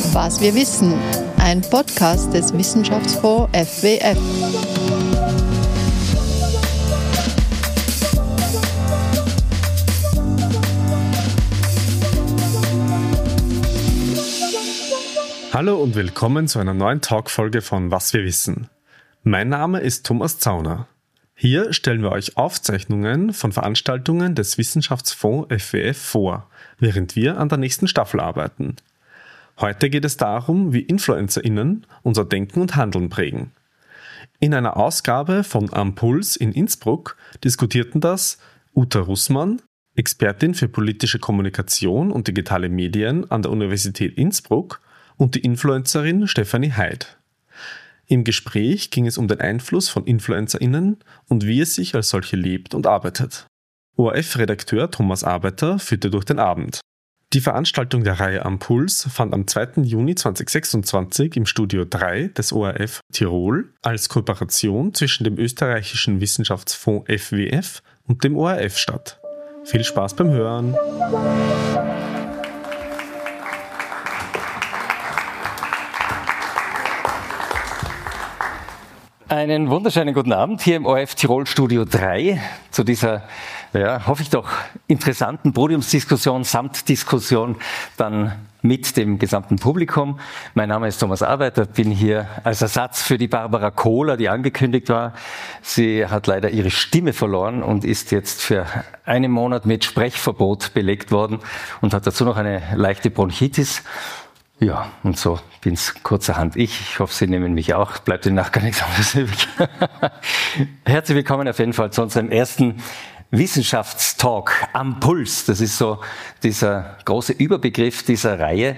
Was wir wissen, ein Podcast des Wissenschaftsfonds FWF. Hallo und willkommen zu einer neuen Talkfolge von Was wir wissen. Mein Name ist Thomas Zauner. Hier stellen wir euch Aufzeichnungen von Veranstaltungen des Wissenschaftsfonds FWF vor, während wir an der nächsten Staffel arbeiten. Heute geht es darum, wie InfluencerInnen unser Denken und Handeln prägen. In einer Ausgabe von Am Puls in Innsbruck diskutierten das Uta Russmann, Expertin für politische Kommunikation und digitale Medien an der Universität Innsbruck, und die Influencerin Stefanie Heid. Im Gespräch ging es um den Einfluss von InfluencerInnen und wie es sich als solche lebt und arbeitet. ORF-Redakteur Thomas Arbeiter führte durch den Abend. Die Veranstaltung der Reihe Am Puls fand am 2. Juni 2026 im Studio 3 des ORF Tirol als Kooperation zwischen dem österreichischen Wissenschaftsfonds FWF und dem ORF statt. Viel Spaß beim Hören! Einen wunderschönen guten Abend hier im ORF Tirol Studio 3 zu dieser, hoffe ich doch, interessanten Podiumsdiskussion samt Diskussion dann mit dem gesamten Publikum. Mein Name ist Thomas Arbeiter, bin hier als Ersatz für die Barbara Kohler, die angekündigt war. Sie hat leider ihre Stimme verloren und ist jetzt für einen Monat mit Sprechverbot belegt worden und hat dazu noch eine leichte Bronchitis. Ja, und so bin's kurzerhand ich. Ich hoffe, Sie nehmen mich auch. Bleibt Ihnen nach gar nichts anderes übrig. Herzlich willkommen auf jeden Fall zu unserem ersten Wissenschaftstalk am Puls. Das ist so dieser große Überbegriff dieser Reihe.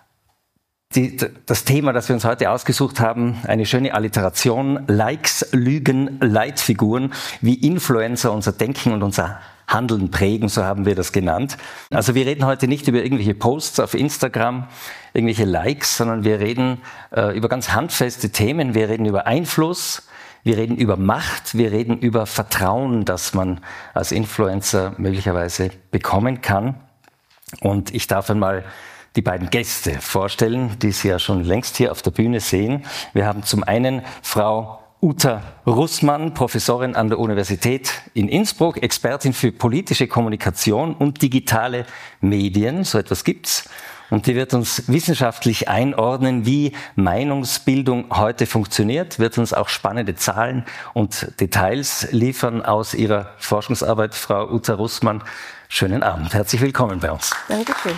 Das Thema, das wir uns heute ausgesucht haben, eine schöne Alliteration: Likes, Lügen, Leitfiguren, wie Influencer unser Denken und unser Handeln prägen, so haben wir das genannt. Also wir reden heute nicht über irgendwelche Posts auf Instagram, irgendwelche Likes, sondern wir reden über ganz handfeste Themen. Wir reden über Einfluss, wir reden über Macht, wir reden über Vertrauen, das man als Influencer möglicherweise bekommen kann. Und ich darf einmal die beiden Gäste vorstellen, die Sie ja schon längst hier auf der Bühne sehen. Wir haben zum einen Frau Uta Russmann, Professorin an der Universität in Innsbruck, Expertin für politische Kommunikation und digitale Medien, so etwas gibt's. Und die wird uns wissenschaftlich einordnen, wie Meinungsbildung heute funktioniert, wird uns auch spannende Zahlen und Details liefern aus ihrer Forschungsarbeit. Frau Uta Russmann, schönen Abend, herzlich willkommen bei uns. Dankeschön.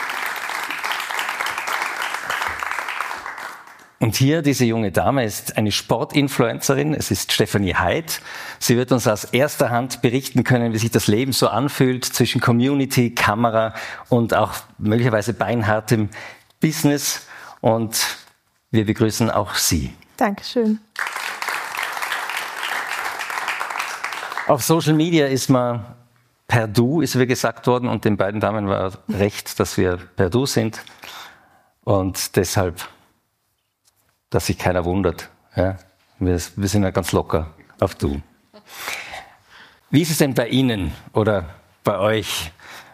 Und hier, diese junge Dame ist eine Sportinfluencerin, es ist Stefanie Heid. Sie wird uns aus erster Hand berichten können, wie sich das Leben so anfühlt zwischen Community, Kamera und auch möglicherweise beinhartem Business. Und wir begrüßen auch Sie. Dankeschön. Auf Social Media ist man per Du, ist mir gesagt worden, und den beiden Damen war recht, dass wir per Du sind. Und deshalb, dass sich keiner wundert. Ja? Wir sind ja ganz locker auf Du. Wie ist es denn bei Ihnen oder bei euch,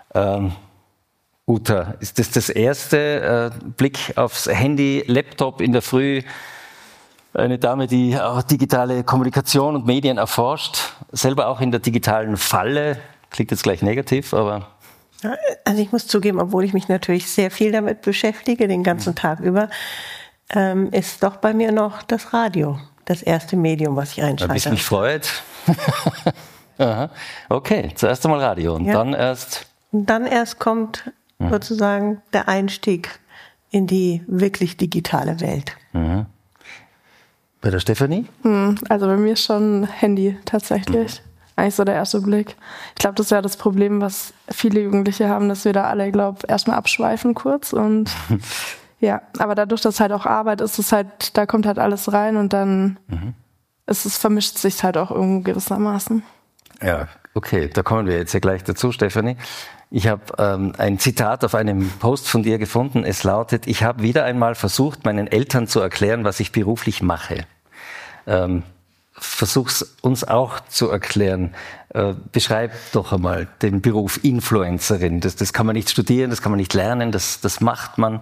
Uta? Ist das erste Blick aufs Handy, Laptop in der Früh? Eine Dame, die auch digitale Kommunikation und Medien erforscht, selber auch in der digitalen Falle. Klingt jetzt gleich negativ, aber... Also ich muss zugeben, obwohl ich mich natürlich sehr viel damit beschäftige, den ganzen Tag über, ist doch bei mir noch das Radio, das erste Medium, was ich einschalte. Bis mich freut. Aha. Okay, zuerst einmal Radio und dann erst... Und dann erst kommt sozusagen der Einstieg in die wirklich digitale Welt. Mhm. Bei der Stefanie? Also bei mir schon Handy tatsächlich. Eigentlich so der erste Blick. Ich glaube, das ist ja das Problem, was viele Jugendliche haben, dass wir da alle, erstmal abschweifen kurz und... Ja, aber dadurch, dass halt auch Arbeit ist, ist halt, da kommt halt alles rein und dann vermischt sich halt auch irgendwo gewissermaßen. Ja, okay, da kommen wir jetzt ja gleich dazu, Stefanie. Ich habe ein Zitat auf einem Post von dir gefunden. Es lautet: Ich habe wieder einmal versucht, meinen Eltern zu erklären, was ich beruflich mache. Versuch's uns auch zu erklären. Beschreib doch einmal den Beruf Influencerin. Das kann man nicht studieren, das kann man nicht lernen, das macht man.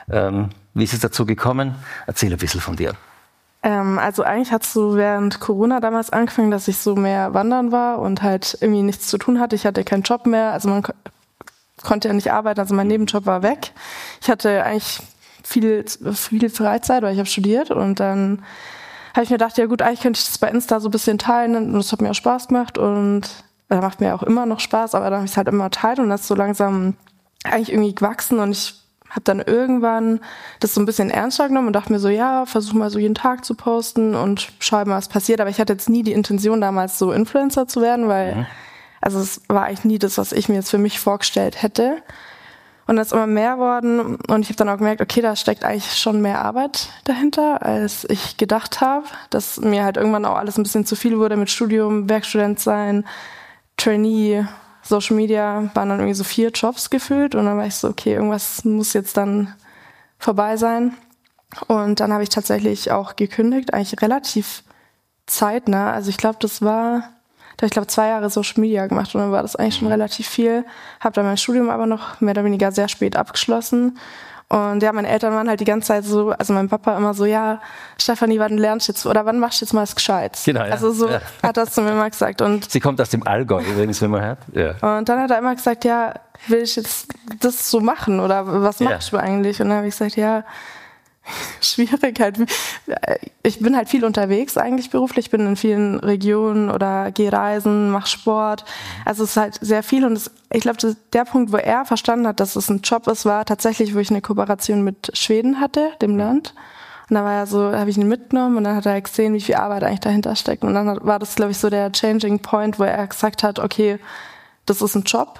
Wie ist es dazu gekommen? Erzähl ein bisschen von dir. Also eigentlich hat es so während Corona damals angefangen, dass ich so mehr wandern war und halt irgendwie nichts zu tun hatte. Ich hatte keinen Job mehr, also man konnte ja nicht arbeiten, also mein Nebenjob war weg. Ich hatte eigentlich viel Freizeit, weil ich habe studiert und dann habe ich mir gedacht, ja gut, eigentlich könnte ich das bei Insta so ein bisschen teilen und das hat mir auch Spaß gemacht und macht mir auch immer noch Spaß, aber dann habe ich es halt immer teilt und das ist so langsam eigentlich irgendwie gewachsen und ich habe dann irgendwann das so ein bisschen ernster genommen und dachte mir so, ja, versuch mal so jeden Tag zu posten und schau mal, was passiert. Aber ich hatte jetzt nie die Intention, damals so Influencer zu werden, weil also es war eigentlich nie das, was ich mir jetzt für mich vorgestellt hätte. Und das ist immer mehr worden und ich habe dann auch gemerkt, okay, da steckt eigentlich schon mehr Arbeit dahinter, als ich gedacht habe. Dass mir halt irgendwann auch alles ein bisschen zu viel wurde mit Studium, Werkstudent sein, Trainee, Social Media, waren dann irgendwie so 4 Jobs gefühlt und dann war ich so, okay, irgendwas muss jetzt dann vorbei sein. Und dann habe ich tatsächlich auch gekündigt, eigentlich relativ zeitnah. Also ich glaube, da habe ich 2 Jahre Social Media gemacht und dann war das eigentlich schon relativ viel. Habe dann mein Studium aber noch mehr oder weniger sehr spät abgeschlossen. Und ja, meine Eltern waren halt die ganze Zeit so, also mein Papa immer so, ja, Stefanie, wann lernst du jetzt, oder wann machst du jetzt mal was Gescheites? Genau, ja. Also so hat das zu mir immer gesagt. Und sie kommt aus dem Allgäu übrigens, wenn man hört. Ja. Und dann hat er immer gesagt, ja, will ich jetzt das so machen oder was machst du eigentlich? Und dann habe ich gesagt, ja, schwierig halt. Ich bin halt viel unterwegs eigentlich beruflich, bin in vielen Regionen oder gehe reisen, mache Sport. Also es ist halt sehr viel und ich glaube, der Punkt, wo er verstanden hat, dass es ein Job ist, war tatsächlich, wo ich eine Kooperation mit Schweden hatte, dem Land. Und da war er so, habe ich ihn mitgenommen und dann hat er gesehen, wie viel Arbeit eigentlich dahinter steckt. Und dann war das, glaube ich, so der Changing Point, wo er gesagt hat, okay, das ist ein Job.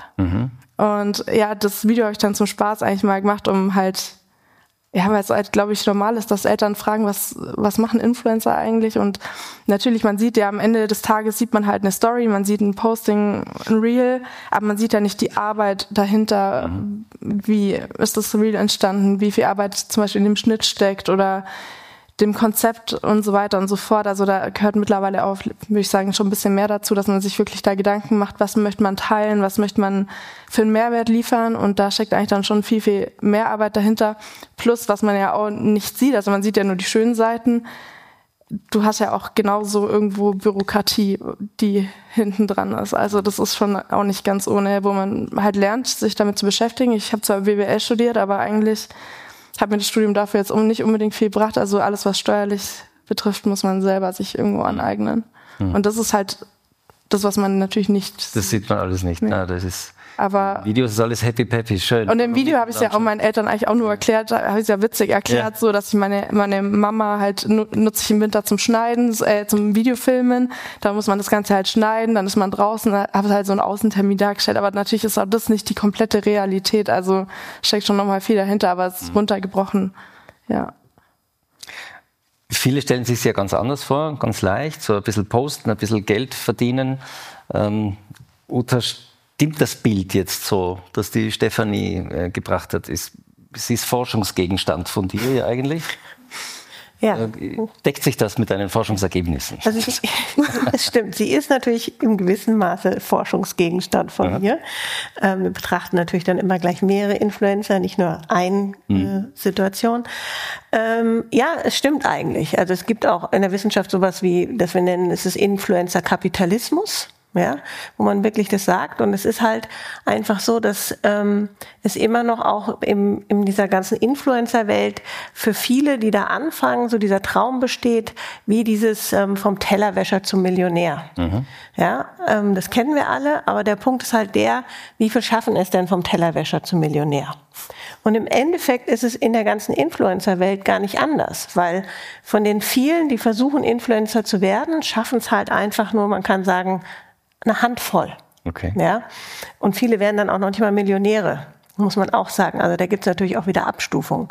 Und ja, das Video habe ich dann zum Spaß eigentlich mal gemacht, um halt, ja, weil es halt, glaube ich, normal ist, dass Eltern fragen, was machen Influencer eigentlich? Und natürlich, man sieht ja am Ende des Tages, sieht man halt eine Story, man sieht ein Posting, ein Reel, aber man sieht ja nicht die Arbeit dahinter. Wie ist das Reel entstanden? Wie viel Arbeit zum Beispiel in dem Schnitt steckt oder dem Konzept und so weiter und so fort. Also da gehört mittlerweile auch, würde ich sagen, schon ein bisschen mehr dazu, dass man sich wirklich da Gedanken macht, was möchte man teilen, was möchte man für einen Mehrwert liefern und da steckt eigentlich dann schon viel, viel mehr Arbeit dahinter. Plus, was man ja auch nicht sieht, also man sieht ja nur die schönen Seiten. Du hast ja auch genauso irgendwo Bürokratie, die hinten dran ist. Also das ist schon auch nicht ganz ohne, wo man halt lernt, sich damit zu beschäftigen. Ich habe zwar BWL studiert, aber eigentlich hat mir das Studium dafür jetzt nicht unbedingt viel gebracht. Also alles, was steuerlich betrifft, muss man selber sich irgendwo aneignen. Und das ist halt das, was man natürlich nicht... Das sieht man alles nicht. Nee. Na, das ist... Aber Videos ist alles happy peppy, schön. Und im Video habe ich es ja auch meinen Eltern eigentlich auch nur erklärt, habe ich es ja witzig erklärt, so dass ich meine Mama halt nutze ich im Winter zum Schneiden, zum Videofilmen. Da muss man das Ganze halt schneiden, dann ist man draußen, habe halt so einen Außentermin dargestellt. Aber natürlich ist auch das nicht die komplette Realität. Also steckt schon nochmal viel dahinter, aber es ist runtergebrochen. Ja. Viele stellen sich es ja ganz anders vor, ganz leicht, so ein bisschen posten, ein bisschen Geld verdienen. Uta, stimmt das Bild jetzt so, das die Stefanie gebracht hat? Sie ist Forschungsgegenstand von dir eigentlich? Ja. Deckt sich das mit deinen Forschungsergebnissen? Also es stimmt, sie ist natürlich im gewissen Maße Forschungsgegenstand von mir. Wir betrachten natürlich dann immer gleich mehrere Influencer, nicht nur eine Situation. Ja, es stimmt eigentlich. Also es gibt auch in der Wissenschaft sowas wie, das wir nennen, es ist Influencer-Kapitalismus. Ja, wo man wirklich das sagt. Und es ist halt einfach so, dass es immer noch auch in dieser ganzen Influencer-Welt für viele, die da anfangen, so dieser Traum besteht, wie dieses vom Tellerwäscher zum Millionär. Ja, das kennen wir alle, aber der Punkt ist halt der, wie viel schaffen es denn vom Tellerwäscher zum Millionär? Und im Endeffekt ist es in der ganzen Influencer-Welt gar nicht anders, weil von den vielen, die versuchen, Influencer zu werden, schaffen es halt einfach nur, man kann sagen, eine Handvoll. Okay. Ja? Und viele werden dann auch noch nicht mal Millionäre, muss man auch sagen. Also da gibt es natürlich auch wieder Abstufungen.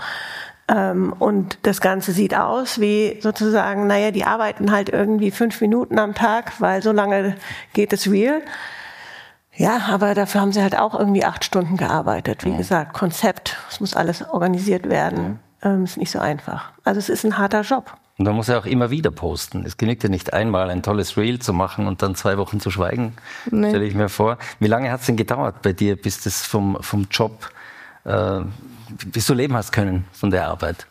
Und das Ganze sieht aus wie sozusagen, naja, die arbeiten halt irgendwie 5 Minuten am Tag, weil so lange geht es real. Ja, aber dafür haben sie halt auch irgendwie 8 Stunden gearbeitet. Wie gesagt, Konzept, es muss alles organisiert werden. Ist nicht so einfach. Also es ist ein harter Job. Und da muss er auch immer wieder posten. Es genügt ja nicht einmal ein tolles Reel zu machen und dann 2 Wochen zu schweigen, stelle ich mir vor. Wie lange hat es denn gedauert bei dir, bis das vom Job bis du leben hast können von der Arbeit?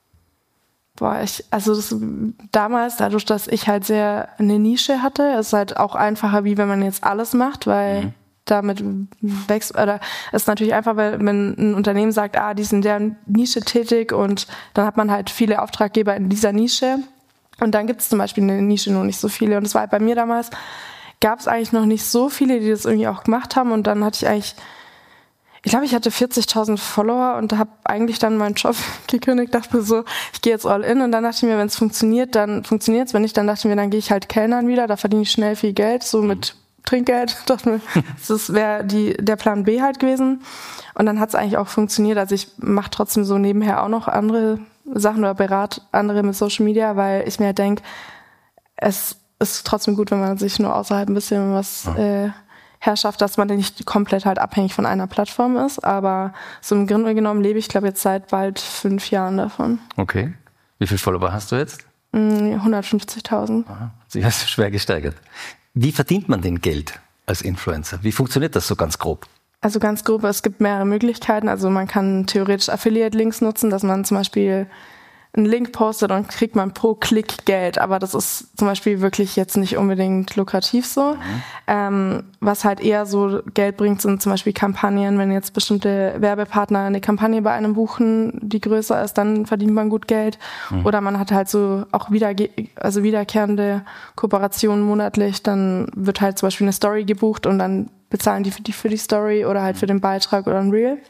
Damals, dadurch, dass ich halt sehr eine Nische hatte, ist halt auch einfacher, wie wenn man jetzt alles macht, weil damit wächst, oder ist natürlich einfach, weil wenn ein Unternehmen sagt, die sind in der Nische tätig und dann hat man halt viele Auftraggeber in dieser Nische und dann gibt es zum Beispiel eine Nische nur nicht so viele und das war halt bei mir damals, gab es eigentlich noch nicht so viele, die das irgendwie auch gemacht haben und dann hatte ich glaube, ich hatte 40.000 Follower und habe eigentlich dann meinen Job gekündigt, dachte mir so, ich gehe jetzt all in und dann dachte ich mir, wenn es funktioniert, dann funktioniert es, wenn nicht, dann dachte ich mir, dann gehe ich halt Kellnern wieder, da verdiene ich schnell viel Geld, so mit Trinkgeld, dachte mir, das wäre der Plan B halt gewesen und dann hat es eigentlich auch funktioniert, also ich mache trotzdem so nebenher auch noch andere Sachen oder berate andere mit Social Media, weil ich mir denke, es ist trotzdem gut, wenn man sich nur außerhalb ein bisschen was herrschaft, dass man nicht komplett halt abhängig von einer Plattform ist, aber so im Grunde genommen lebe ich, glaube jetzt seit bald 5 Jahren davon. Okay. Wie viele Follower hast du jetzt? 150.000. Sie hast schwer gesteigert. Wie verdient man denn Geld als Influencer? Wie funktioniert das so ganz grob? Also ganz grob, es gibt mehrere Möglichkeiten. Also man kann theoretisch Affiliate-Links nutzen, dass man zum Beispiel einen Link postet und kriegt man pro Klick Geld. Aber das ist zum Beispiel wirklich jetzt nicht unbedingt lukrativ so. Was halt eher so Geld bringt, sind zum Beispiel Kampagnen. Wenn jetzt bestimmte Werbepartner eine Kampagne bei einem buchen, die größer ist, dann verdient man gut Geld. Oder man hat halt so auch wiederkehrende Kooperationen monatlich. Dann wird halt zum Beispiel eine Story gebucht und dann bezahlen die für die Story oder halt für den Beitrag oder ein Reel.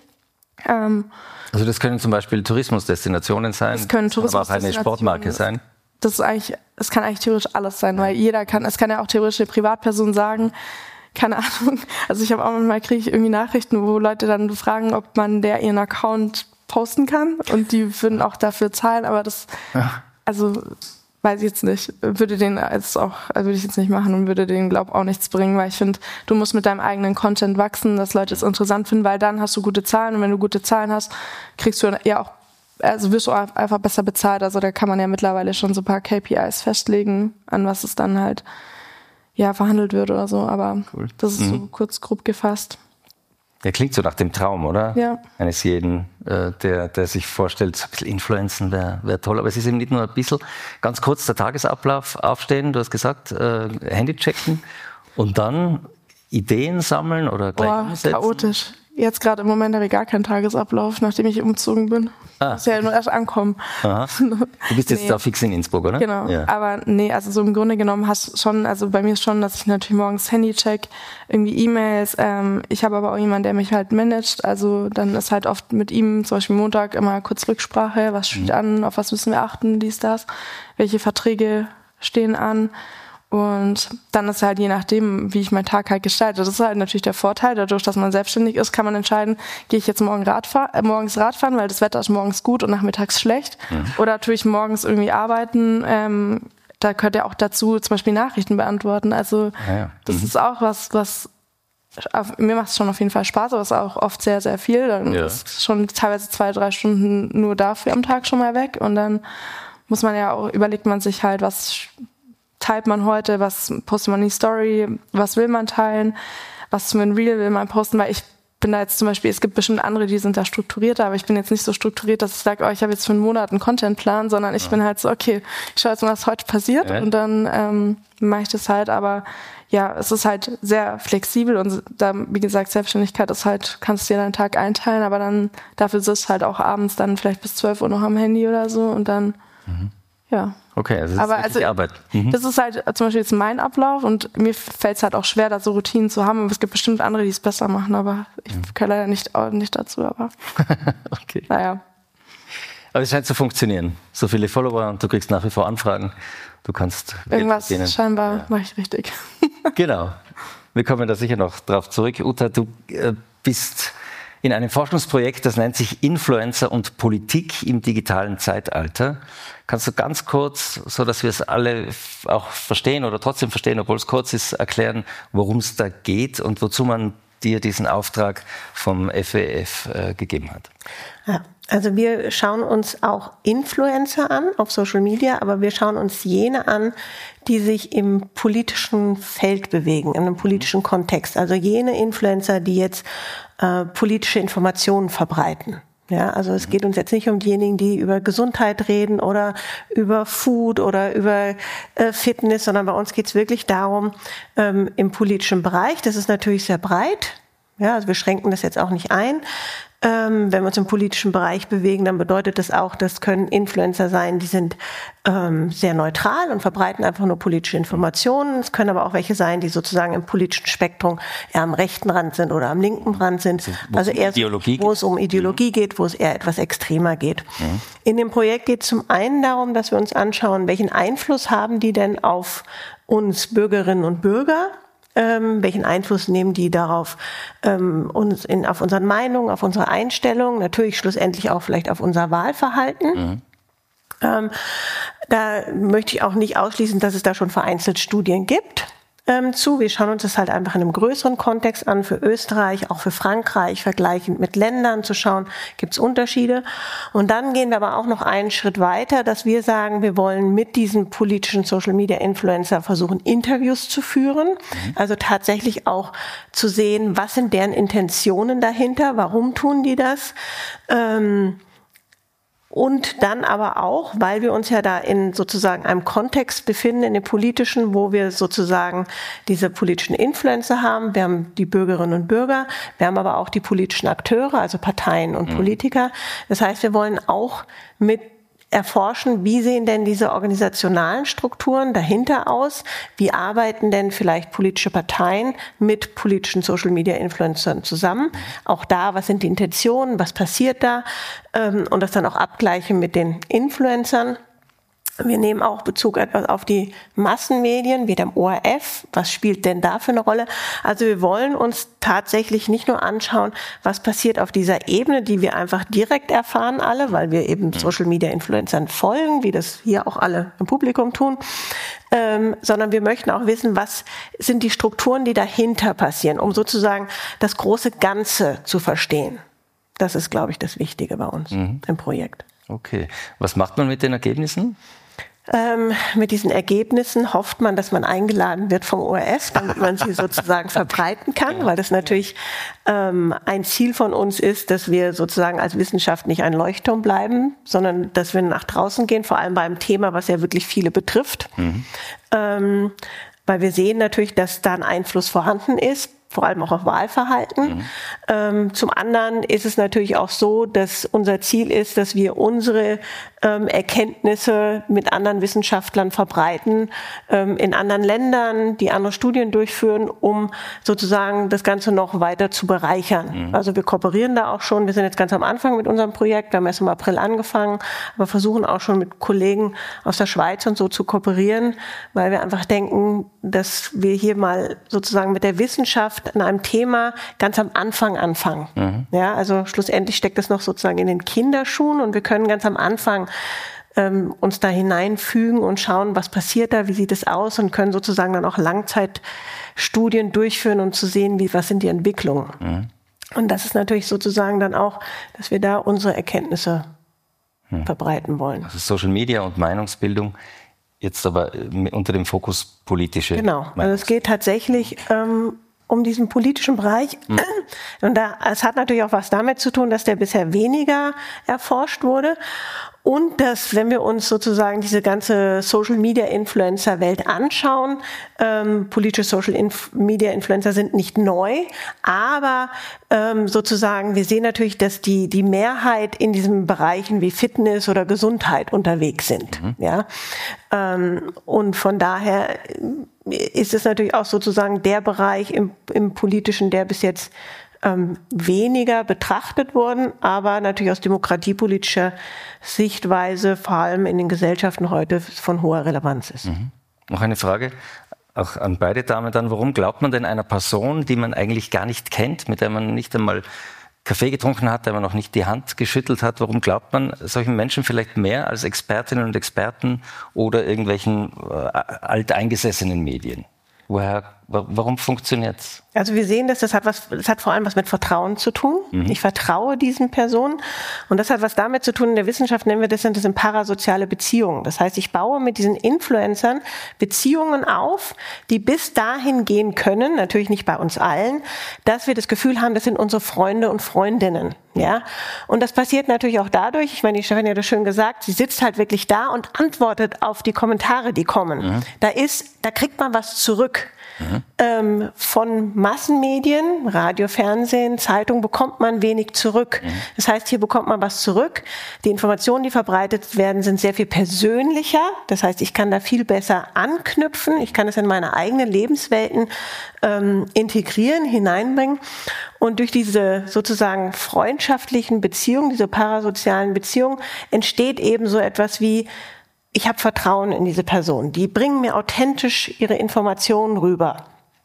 Also das können zum Beispiel Tourismusdestinationen sein, das können aber auch eine Sportmarke sein. Es kann eigentlich theoretisch alles sein, weil es kann ja auch theoretisch eine Privatperson sagen, keine Ahnung, also ich habe auch manchmal kriege ich irgendwie Nachrichten, wo Leute dann fragen, ob man ihren Account posten kann und die würden auch dafür zahlen, aber weiß ich jetzt nicht, würde ich jetzt nicht machen und würde den, glaube auch nichts bringen, weil ich finde, du musst mit deinem eigenen Content wachsen, dass Leute es interessant finden, weil dann hast du gute Zahlen und wenn du gute Zahlen hast, kriegst du ja auch, also wirst du einfach besser bezahlt, also da kann man ja mittlerweile schon so ein paar KPIs festlegen, an was es dann halt, verhandelt wird oder so, aber cool. Das ist so kurz grob gefasst. Der klingt so nach dem Traum, oder? Ja. Eines jeden, der sich vorstellt, so ein bisschen Influenzen wäre toll. Aber es ist eben nicht nur ein bisschen, ganz kurz der Tagesablauf, aufstehen, du hast gesagt, Handy checken und dann Ideen sammeln oder gleich umsetzen. Chaotisch. Jetzt gerade im Moment habe ich gar keinen Tagesablauf, nachdem ich umgezogen bin. Muss ja nur erst ankommen. Aha. Du bist jetzt da fix in Innsbruck, oder? Genau. Ja. Aber also so im Grunde genommen also bei mir ist schon, dass ich natürlich morgens Handy check, irgendwie E-Mails. Ich habe aber auch jemanden, der mich halt managt. Also dann ist halt oft mit ihm, zum Beispiel Montag, immer kurz Rücksprache. Was steht an? Auf was müssen wir achten? Dies, das. Welche Verträge stehen an? Und dann ist halt je nachdem, wie ich meinen Tag halt gestalte. Das ist halt natürlich der Vorteil. Dadurch, dass man selbstständig ist, kann man entscheiden, gehe ich jetzt morgens Radfahren, weil das Wetter ist morgens gut und nachmittags schlecht. Oder tue ich morgens irgendwie arbeiten. Da gehört ja auch dazu, zum Beispiel Nachrichten beantworten. Also das ist auch was mir macht es schon auf jeden Fall Spaß, aber es ist auch oft sehr, sehr viel. Dann ist schon teilweise 2-3 Stunden nur dafür am Tag schon mal weg. Und dann überlegt man sich halt, was teilt man heute, was postet man in die Story, was will man teilen, was für ein Reel will man posten, weil ich bin da jetzt zum Beispiel, es gibt bestimmt andere, die sind da strukturierter, aber ich bin jetzt nicht so strukturiert, dass ich sage, ich habe jetzt für einen Monat einen Contentplan, sondern ich bin halt so, okay, ich schaue jetzt mal, was heute passiert und dann mache ich das halt, aber es ist halt sehr flexibel und da, wie gesagt, Selbstständigkeit ist halt, kannst dir deinen Tag einteilen, aber dann dafür sitzt halt auch abends dann vielleicht bis 12 Uhr noch am Handy oder so und dann, Okay, also das ist die Arbeit. Das ist halt zum Beispiel jetzt mein Ablauf und mir fällt es halt auch schwer, da so Routinen zu haben. Aber es gibt bestimmt andere, die es besser machen, aber ich kann leider nicht dazu. Aber okay. Naja. Aber es scheint zu funktionieren. So viele Follower und du kriegst nach wie vor Anfragen. Du kannst irgendwas scheinbar mache ich richtig. Genau. Wir kommen da sicher noch drauf zurück. Uta, du bist in einem Forschungsprojekt, das nennt sich Influencer und Politik im digitalen Zeitalter. Kannst du ganz kurz, so dass wir es alle auch verstehen oder trotzdem verstehen, obwohl es kurz ist, erklären, worum es da geht und wozu man dir diesen Auftrag vom FWF gegeben hat? Ja, Also wir schauen uns auch Influencer an auf Social Media, aber wir schauen uns jene an, die sich im politischen Feld bewegen, in einem politischen Kontext. Also jene Influencer, die jetzt politische Informationen verbreiten. Ja, also es geht uns jetzt nicht um diejenigen, die über Gesundheit reden oder über Food oder über Fitness, sondern bei uns geht es wirklich darum, im politischen Bereich, das ist natürlich sehr breit, ja, also wir schränken das jetzt auch nicht ein. Wenn wir uns im politischen Bereich bewegen, dann bedeutet das auch, das können Influencer sein, die sind sehr neutral und verbreiten einfach nur politische Informationen. Es können aber auch welche sein, die sozusagen im politischen Spektrum eher am rechten Rand sind oder am linken Rand sind. Also eher, wo es um Ideologie geht, wo es eher etwas extremer geht. In dem Projekt geht es zum einen darum, dass wir uns anschauen, welchen Einfluss haben die denn auf uns Bürgerinnen und Bürger? Welchen Einfluss nehmen die darauf, auf unsere Meinung, auf unsere Einstellung, natürlich schlussendlich auch vielleicht auf unser Wahlverhalten. Da möchte ich auch nicht ausschließen, dass es da schon vereinzelt Studien gibt zu. Wir schauen uns das halt einfach in einem größeren Kontext an, für Österreich, auch für Frankreich, vergleichend mit Ländern zu schauen, gibt es Unterschiede. Und dann gehen wir aber auch noch einen Schritt weiter, dass wir sagen, wir wollen mit diesen politischen Social-Media-Influencer versuchen, Interviews zu führen. Also tatsächlich auch zu sehen, was sind deren Intentionen dahinter, warum tun die das? Und dann aber auch, weil wir uns ja da in sozusagen einem Kontext befinden, in dem politischen, wo wir sozusagen diese politischen Influencer haben. Wir haben die Bürgerinnen und Bürger, wir haben aber auch die politischen Akteure, also Parteien und Politiker. Das heißt, wir wollen auch mit erforschen, wie sehen denn diese organisationalen Strukturen dahinter aus? Wie arbeiten denn vielleicht politische Parteien mit politischen Social-Media-Influencern zusammen? Auch da, was sind die Intentionen, was passiert da? Und das dann auch abgleichen mit den Influencern. Wir nehmen auch Bezug etwas auf die Massenmedien, wie dem ORF. Was spielt denn da für eine Rolle? Also wir wollen uns tatsächlich nicht nur anschauen, was passiert auf dieser Ebene, die wir einfach direkt erfahren alle, weil wir eben Social-Media-Influencern folgen, wie das hier auch alle im Publikum tun, sondern wir möchten auch wissen, was sind die Strukturen, die dahinter passieren, um sozusagen das große Ganze zu verstehen. Das ist, glaube ich, das Wichtige bei uns im Projekt. Okay. Was macht man mit den Ergebnissen? Mit diesen Ergebnissen hofft man, dass man eingeladen wird vom ORF, damit man sie sozusagen verbreiten kann, weil das natürlich ein Ziel von uns ist, dass wir sozusagen als Wissenschaft nicht ein Leuchtturm bleiben, sondern dass wir nach draußen gehen, vor allem beim Thema, was ja wirklich viele betrifft. Weil wir sehen natürlich, dass da ein Einfluss vorhanden ist, vor allem auch auf Wahlverhalten. Zum anderen ist es natürlich auch so, dass unser Ziel ist, dass wir unsere Erkenntnisse mit anderen Wissenschaftlern verbreiten, in anderen Ländern, die andere Studien durchführen, um sozusagen das Ganze noch weiter zu bereichern. Also wir kooperieren da auch schon. Wir sind jetzt ganz am Anfang mit unserem Projekt. Wir haben erst im April angefangen, aber versuchen auch schon mit Kollegen aus der Schweiz und so zu kooperieren, weil wir einfach denken, dass wir hier mal sozusagen mit der Wissenschaft an einem Thema ganz am Anfang anfangen. Ja, also schlussendlich steckt es noch sozusagen in den Kinderschuhen und wir können ganz am Anfang uns da hineinfügen und schauen, was passiert da, wie sieht es aus und können sozusagen dann auch Langzeitstudien durchführen, um zu sehen, was sind die Entwicklungen. Und das ist natürlich sozusagen dann auch, dass wir da unsere Erkenntnisse verbreiten wollen. Also Social Media und Meinungsbildung, jetzt aber unter dem Fokus politische. Genau, also es geht tatsächlich um diesen politischen Bereich. Und es hat natürlich auch was damit zu tun, dass der bisher weniger erforscht wurde. Und dass, wenn wir uns sozusagen diese ganze Social-Media-Influencer-Welt anschauen, politische Social-Media-Influencer sind nicht neu, aber sozusagen, wir sehen natürlich, dass die Mehrheit in diesen Bereichen wie Fitness oder Gesundheit unterwegs sind. Ja? Und von daher ist es natürlich auch sozusagen der Bereich im Politischen, der bis jetzt weniger betrachtet worden, aber natürlich aus demokratiepolitischer Sichtweise, vor allem in den Gesellschaften heute, von hoher Relevanz ist. Noch eine Frage, auch an beide Damen dann. Warum glaubt man denn einer Person, die man eigentlich gar nicht kennt, mit der man nicht einmal Kaffee getrunken hat, der man noch nicht die Hand geschüttelt hat, warum glaubt man solchen Menschen vielleicht mehr als Expertinnen und Experten oder irgendwelchen alteingesessenen Medien? Woher Warum funktioniert's? Also wir sehen, dass das hat vor allem was mit Vertrauen zu tun. Ich vertraue diesen Personen und das hat was damit zu tun, in der Wissenschaft nennen wir das sind parasoziale Beziehungen. Das heißt, ich baue mit diesen Influencern Beziehungen auf, die bis dahin gehen können, natürlich nicht bei uns allen, dass wir das Gefühl haben, das sind unsere Freunde und Freundinnen. Ja, und das passiert natürlich auch dadurch, ich meine, die Stefanie hat das schön gesagt, sie sitzt halt wirklich da und antwortet auf die Kommentare, die kommen. Da kriegt man was zurück. Von Massenmedien, Radio, Fernsehen, Zeitung bekommt man wenig zurück. Das heißt, hier bekommt man was zurück. Die Informationen, die verbreitet werden, sind sehr viel persönlicher. Das heißt, ich kann da viel besser anknüpfen. Ich kann es in meine eigenen Lebenswelten integrieren, hineinbringen. Und durch diese sozusagen freundschaftlichen Beziehungen, diese parasozialen Beziehungen, entsteht eben so etwas wie, ich habe Vertrauen in diese Person. Die bringen mir authentisch ihre Informationen rüber.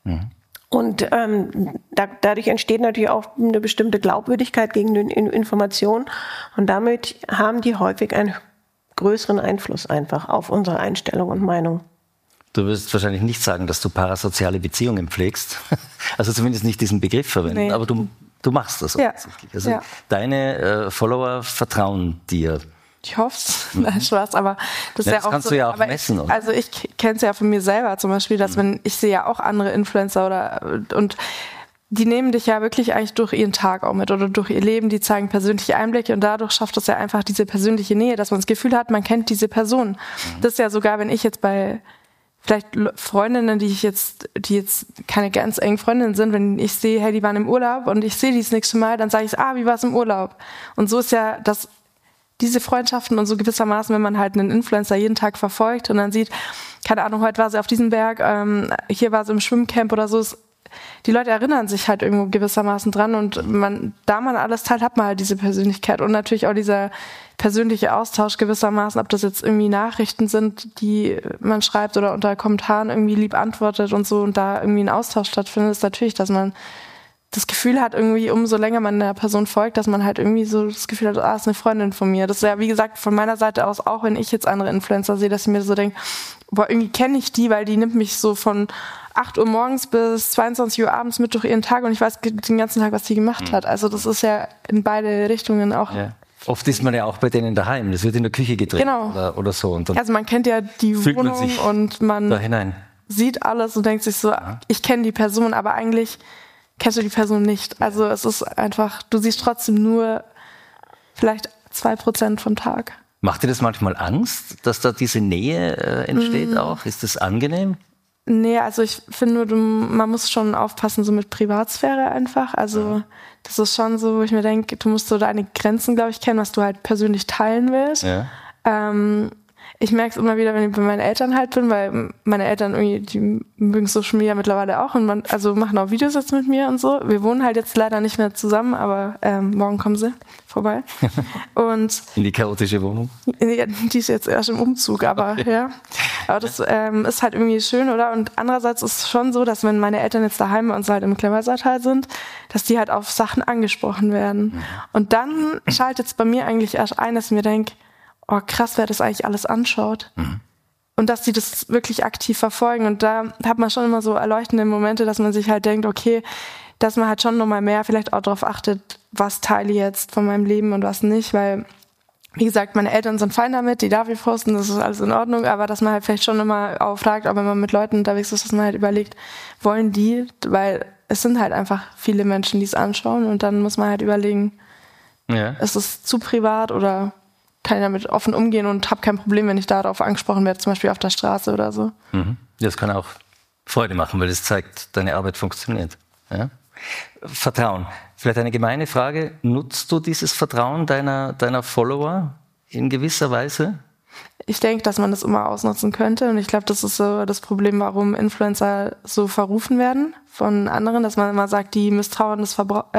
Und dadurch entsteht natürlich auch eine bestimmte Glaubwürdigkeit gegen die Informationen. Und damit haben die häufig einen größeren Einfluss einfach auf unsere Einstellung und Meinung. Du wirst wahrscheinlich nicht sagen, dass du parasoziale Beziehungen pflegst. Also zumindest nicht diesen Begriff verwenden. Nee. Aber du machst das offensichtlich. Also deine Follower vertrauen dir. Ich hoffe es. Nein, Spaß, aber das ist ja auch kannst du ja auch messen, oder? Also ich kenne es ja von mir selber zum Beispiel, dass wenn ich sehe ja auch andere Influencer und die nehmen dich ja wirklich eigentlich durch ihren Tag auch mit oder durch ihr Leben, die zeigen persönliche Einblicke und dadurch schafft es ja einfach diese persönliche Nähe, dass man das Gefühl hat, man kennt diese Person. Das ist ja sogar, wenn ich jetzt bei vielleicht Freundinnen, die jetzt keine ganz engen Freundinnen sind, wenn ich sehe, hey, die waren im Urlaub und ich sehe die das nächste Mal, dann sage ich, wie war es im Urlaub? Und so ist ja das diese Freundschaften und so gewissermaßen, wenn man halt einen Influencer jeden Tag verfolgt und dann sieht, keine Ahnung, heute war sie auf diesem Berg, hier war sie im Schwimmcamp oder so, die Leute erinnern sich halt irgendwo gewissermaßen dran und da man alles teilt, hat man halt diese Persönlichkeit und natürlich auch dieser persönliche Austausch gewissermaßen, ob das jetzt irgendwie Nachrichten sind, die man schreibt oder unter Kommentaren irgendwie lieb antwortet und so und da irgendwie ein Austausch stattfindet, ist natürlich, dass man das Gefühl hat irgendwie, umso länger man der Person folgt, dass man halt irgendwie so das Gefühl hat, ist eine Freundin von mir. Das ist ja, wie gesagt, von meiner Seite aus, auch wenn ich jetzt andere Influencer sehe, dass ich mir so denke, irgendwie kenne ich die, weil die nimmt mich so von 8 Uhr morgens bis 22 Uhr abends mit durch ihren Tag und ich weiß den ganzen Tag, was die gemacht hat. Also das ist ja in beide Richtungen auch. Ja. Oft ist man ja auch bei denen daheim, das wird in der Küche gedreht oder so. Und dann also man kennt ja die Wohnung und man da hinein. Sieht alles und denkt sich so, ich kenne die Person, aber eigentlich kennst du die Person nicht. Also es ist einfach, du siehst trotzdem nur vielleicht 2% vom Tag. Macht dir das manchmal Angst, dass da diese Nähe entsteht auch? Ist das angenehm? Nee, also ich finde nur, man muss schon aufpassen, so mit Privatsphäre einfach. Also das ist schon so, wo ich mir denke, du musst so deine Grenzen, glaube ich, kennen, was du halt persönlich teilen willst. Ja. Ich merke es immer wieder, wenn ich bei meinen Eltern halt bin, weil meine Eltern irgendwie, die mögen Social Media mittlerweile auch und machen auch Videos jetzt mit mir und so. Wir wohnen halt jetzt leider nicht mehr zusammen, aber morgen kommen sie vorbei. Und in die chaotische Wohnung? Die ist jetzt erst im Umzug, aber ja. Aber das ist halt irgendwie schön, oder? Und andererseits ist es schon so, dass wenn meine Eltern jetzt daheim bei uns halt im Klemmersaal sind, dass die halt auf Sachen angesprochen werden. Und dann schaltet es bei mir eigentlich erst ein, dass ich mir denke, oh krass, wer das eigentlich alles anschaut. Und dass die das wirklich aktiv verfolgen. Und da hat man schon immer so erleuchtende Momente, dass man sich halt denkt, okay, dass man halt schon nochmal mehr vielleicht auch darauf achtet, was teile ich jetzt von meinem Leben und was nicht. Weil, wie gesagt, meine Eltern sind fein damit, die darf ich posten, das ist alles in Ordnung. Aber dass man halt vielleicht schon immer auch fragt, auch wenn man mit Leuten unterwegs ist, dass man halt überlegt, wollen die? Weil es sind halt einfach viele Menschen, die es anschauen. Und dann muss man halt überlegen, ist es zu privat oder kann ich damit offen umgehen und habe kein Problem, wenn ich darauf angesprochen werde, zum Beispiel auf der Straße oder so. Das kann auch Freude machen, weil das zeigt, deine Arbeit funktioniert. Ja? Vertrauen. Vielleicht eine gemeine Frage. Nutzt du dieses Vertrauen deiner Follower in gewisser Weise? Ich denke, dass man das immer ausnutzen könnte und ich glaube, das ist so das Problem, warum Influencer so verrufen werden von anderen, dass man immer sagt, die missbrauchen das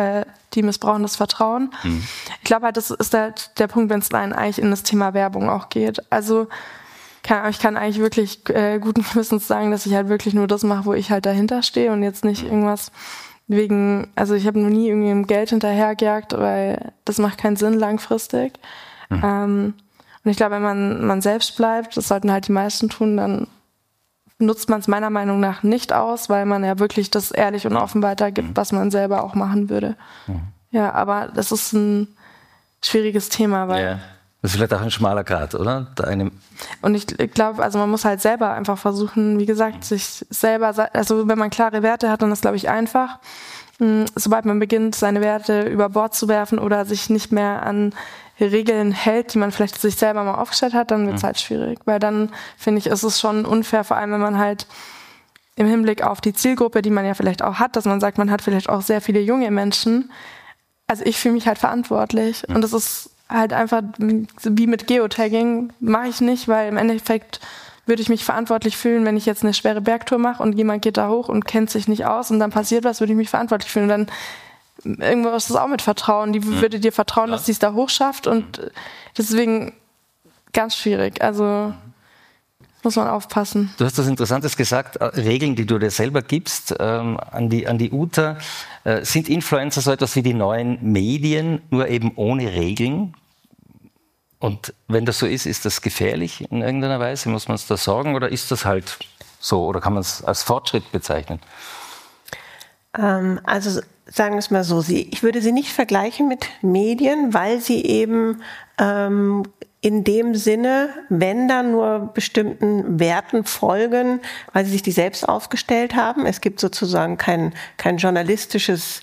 Vertrauen. Ich glaube halt, das ist halt der Punkt, wenn es eigentlich in das Thema Werbung auch geht. Also ich kann eigentlich wirklich guten Gewissens sagen, dass ich halt wirklich nur das mache, wo ich halt dahinter stehe und jetzt nicht irgendwas also ich habe noch nie irgendwie im Geld hinterhergejagt, weil das macht keinen Sinn langfristig. Und ich glaube, wenn man selbst bleibt, das sollten halt die meisten tun, dann nutzt man es meiner Meinung nach nicht aus, weil man ja wirklich das ehrlich und offen weitergibt, was man selber auch machen würde. Ja, aber das ist ein schwieriges Thema, weil... Das ist vielleicht auch ein schmaler Grat, oder? Und ich glaube, also man muss halt selber einfach versuchen, wie gesagt, sich selber, also wenn man klare Werte hat, dann ist, glaube ich, einfach. Sobald man beginnt, seine Werte über Bord zu werfen oder sich nicht mehr an Regeln hält, die man vielleicht sich selber mal aufgestellt hat, dann wird es halt schwierig. Weil dann, finde ich, ist es schon unfair, vor allem wenn man halt im Hinblick auf die Zielgruppe, die man ja vielleicht auch hat, dass man sagt, man hat vielleicht auch sehr viele junge Menschen. Also ich fühle mich halt verantwortlich und das ist halt einfach wie mit Geotagging, mache ich nicht, weil im Endeffekt würde ich mich verantwortlich fühlen, wenn ich jetzt eine schwere Bergtour mache und jemand geht da hoch und kennt sich nicht aus und dann passiert was, würde ich mich verantwortlich fühlen. Und dann irgendwo ist das auch mit Vertrauen. Die würde dir vertrauen, dass sie es da hoch schafft und deswegen ganz schwierig. Also muss man aufpassen. Du hast was Interessantes gesagt, Regeln, die du dir selber gibst, an die Uta. Sind Influencer so etwas wie die neuen Medien, nur eben ohne Regeln? Und wenn das so ist, ist das gefährlich in irgendeiner Weise? Muss man es da sorgen oder ist das halt so? Oder kann man es als Fortschritt bezeichnen? Also sagen wir es mal so, ich würde sie nicht vergleichen mit Medien, weil sie eben in dem Sinne, wenn dann nur bestimmten Werten folgen, weil sie sich die selbst aufgestellt haben. Es gibt sozusagen kein journalistisches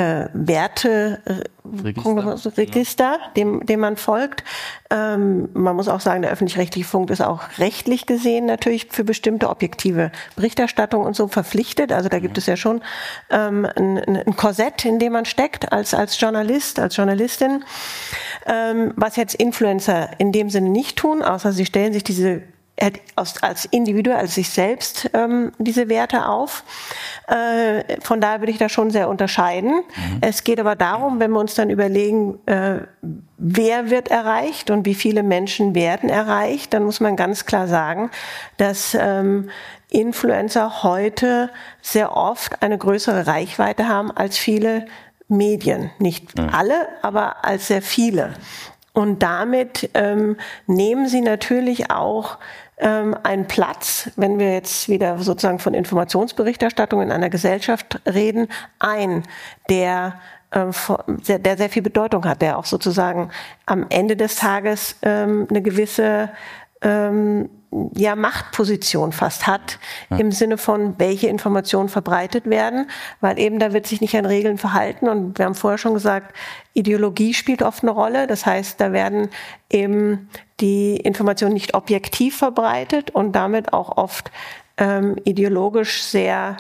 Werteregister, dem man folgt. Man muss auch sagen, der öffentlich-rechtliche Funk ist auch rechtlich gesehen natürlich für bestimmte objektive Berichterstattung und so verpflichtet. Also da gibt es ja schon ein Korsett, in dem man steckt als Journalist, als Journalistin. Was jetzt Influencer in dem Sinne nicht tun, außer sie stellen sich als Individuum, als sich selbst diese Werte auf. Von daher würde ich da schon sehr unterscheiden. Es geht aber darum, wenn wir uns dann überlegen, wer wird erreicht und wie viele Menschen werden erreicht, dann muss man ganz klar sagen, dass Influencer heute sehr oft eine größere Reichweite haben als viele Medien. Nicht alle, aber als sehr viele. Und damit nehmen sie natürlich auch einen Platz, wenn wir jetzt wieder sozusagen von Informationsberichterstattung in einer Gesellschaft reden, der sehr viel Bedeutung hat, der auch sozusagen am Ende des Tages eine gewisse Machtposition fast hat, im Sinne von, welche Informationen verbreitet werden, weil eben da wird sich nicht an Regeln verhalten und wir haben vorher schon gesagt, Ideologie spielt oft eine Rolle, das heißt, da werden eben die Informationen nicht objektiv verbreitet und damit auch oft ideologisch sehr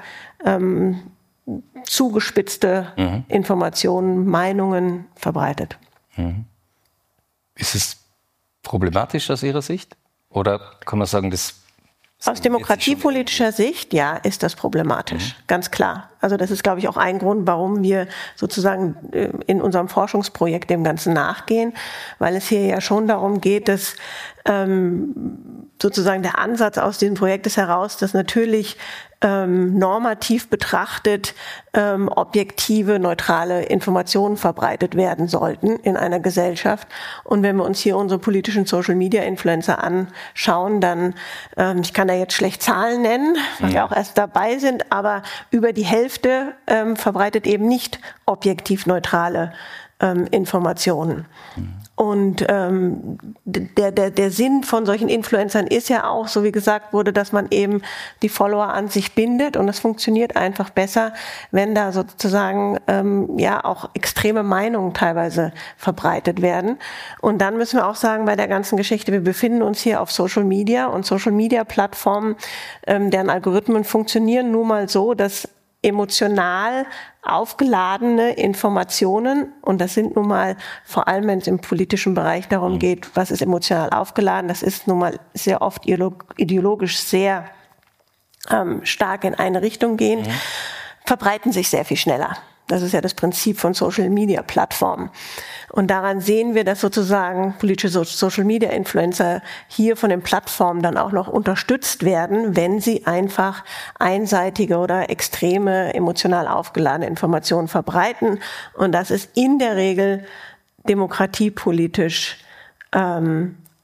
zugespitzte Informationen, Meinungen verbreitet. Ist es problematisch aus Ihrer Sicht? Oder kann man sagen, das... Aus demokratiepolitischer Sicht, ja, ist das problematisch, ganz klar. Also das ist, glaube ich, auch ein Grund, warum wir sozusagen in unserem Forschungsprojekt dem Ganzen nachgehen, weil es hier ja schon darum geht, dass sozusagen der Ansatz aus diesem Projekt ist heraus, dass natürlich normativ betrachtet objektive, neutrale Informationen verbreitet werden sollten in einer Gesellschaft. Und wenn wir uns hier unsere politischen Social-Media-Influencer anschauen, dann, ich kann da jetzt schlecht Zahlen nennen, weil wir auch erst dabei sind, aber über die Hälfte verbreitet eben nicht objektiv neutrale Informationen. Und der Sinn von solchen Influencern ist ja auch, so wie gesagt wurde, dass man eben die Follower an sich bindet und das funktioniert einfach besser, wenn da sozusagen auch extreme Meinungen teilweise verbreitet werden. Und dann müssen wir auch sagen, bei der ganzen Geschichte, wir befinden uns hier auf Social Media und Social Media Plattformen, deren Algorithmen funktionieren nun mal so, dass emotional aufgeladene Informationen, und das sind nun mal, vor allem wenn es im politischen Bereich darum geht, was ist emotional aufgeladen, das ist nun mal sehr oft ideologisch sehr stark in eine Richtung gehen, verbreiten sich sehr viel schneller. Das ist ja das Prinzip von Social-Media-Plattformen. Und daran sehen wir, dass sozusagen politische Social-Media-Influencer hier von den Plattformen dann auch noch unterstützt werden, wenn sie einfach einseitige oder extreme, emotional aufgeladene Informationen verbreiten. Und das ist in der Regel demokratiepolitisch